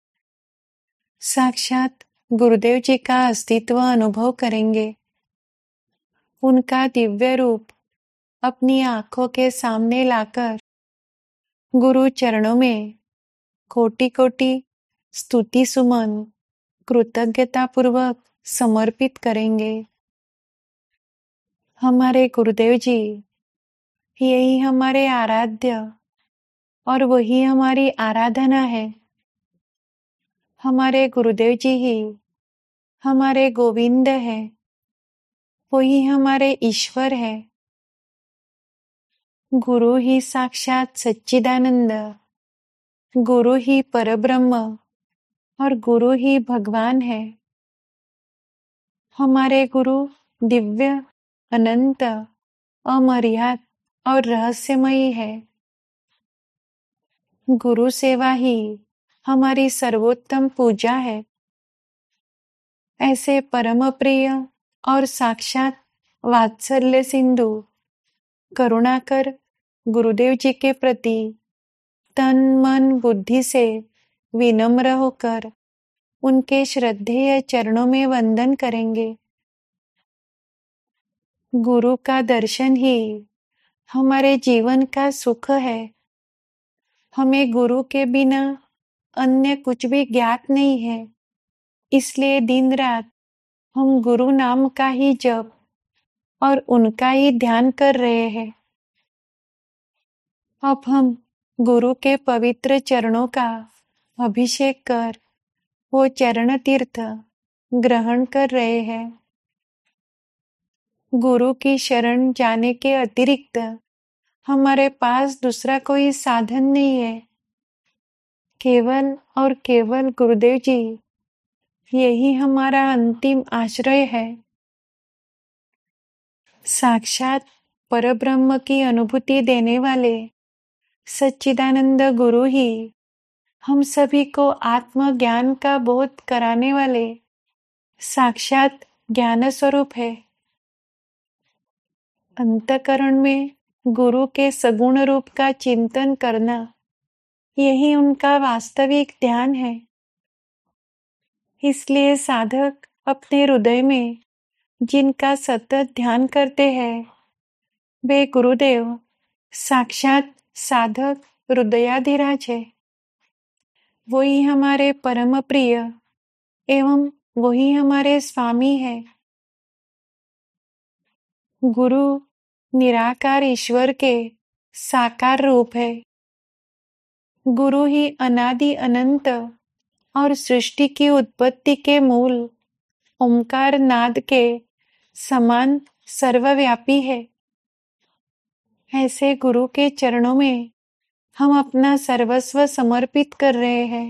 साक्षात गुरुदेव जी का अस्तित्व अनुभव करेंगे। उनका दिव्य रूप अपनी आंखों के सामने लाकर गुरु चरणों में कोटि कोटि स्तुति सुमन कृतज्ञता पूर्वक समर्पित करेंगे। हमारे गुरुदेव जी यही हमारे आराध्य और वही हमारी आराधना है। हमारे गुरुदेव जी ही हमारे गोविंद है, वही हमारे ईश्वर है। गुरु ही साक्षात सच्चिदानंद, गुरु ही परब्रह्म और गुरु ही भगवान है। हमारे गुरु दिव्य, अनंत, अमर्याद और रहस्यमयी है। गुरु सेवा ही हमारी सर्वोत्तम पूजा है। ऐसे परम प्रिय और साक्षात वात्सल्य सिंधु करुणाकर गुरुदेव जी के प्रति तन मन बुद्धि से विनम्र होकर उनके श्रद्धेय चरणों में वंदन करेंगे। गुरु का दर्शन ही हमारे जीवन का सुख है। हमें गुरु के बिना अन्य कुछ भी ज्ञात नहीं है, इसलिए दिन रात हम गुरु नाम का ही जप और उनका ही ध्यान कर रहे हैं। अब हम गुरु के पवित्र चरणों का अभिषेक कर वो चरण तीर्थ ग्रहण कर रहे हैं। गुरु की शरण जाने के अतिरिक्त हमारे पास दूसरा कोई साधन नहीं है। केवल और केवल गुरुदेव जी यही हमारा अंतिम आश्रय है। साक्षात परब्रह्म की अनुभूति देने वाले सच्चिदानंद गुरु ही हम सभी को आत्मज्ञान का बोध कराने वाले साक्षात ज्ञान स्वरूप है। अंतःकरण में गुरु के सगुण रूप का चिंतन करना यही उनका वास्तविक ध्यान है। इसलिए साधक अपने हृदय में जिनका सतत ध्यान करते हैं वे गुरुदेव साक्षात साधक हृदयाधिराज है। वही हमारे परम प्रिय एवं वही हमारे स्वामी है। गुरु निराकार ईश्वर के साकार रूप है। गुरु ही अनादि अनंत और सृष्टि की उत्पत्ति के मूल ओंकार नाद के समान सर्वव्यापी है। ऐसे गुरु के चरणों में हम अपना सर्वस्व समर्पित कर रहे हैं।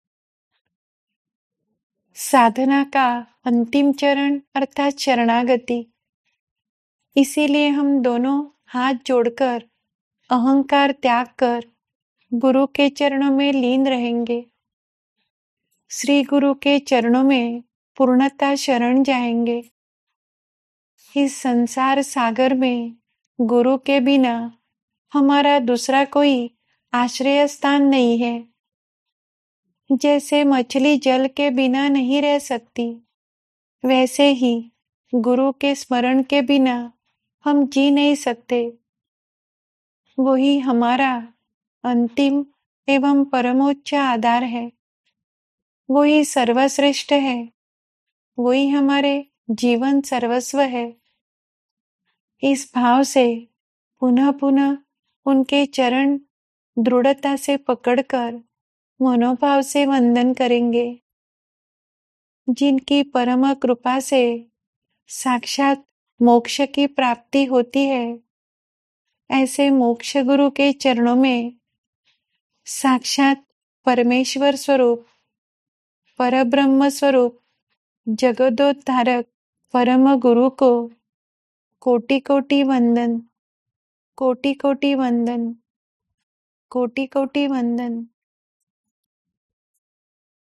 साधना का अंतिम चरण अर्थात शरणागति। इसीलिए हम दोनों हाथ जोड़कर अहंकार त्याग कर गुरु के चरणों में लीन रहेंगे। श्री गुरु के चरणों में पूर्णतः शरण जाएंगे। इस संसार सागर में गुरु के बिना हमारा दूसरा कोई आश्रय स्थान नहीं है। जैसे मछली जल के बिना नहीं रह सकती, वैसे ही गुरु के स्मरण के बिना हम जी नहीं सकते। वही हमारा अंतिम एवं परमोच्च आधार है। वही सर्वश्रेष्ठ है। वही हमारे जीवन सर्वस्व है। इस भाव से पुनः पुनः उनके चरण दृढ़ता से पकड़कर मनोभाव से वंदन करेंगे। जिनकी परम कृपा से साक्षात मोक्ष की प्राप्ति होती है, ऐसे मोक्ष गुरु के चरणों में साक्षात परमेश्वर स्वरूप परब्रह्म स्वरूप जगदोद्धारक परम गुरु को कोटि कोटि वंदन, कोटि कोटि वंदन, कोटि कोटि वंदन।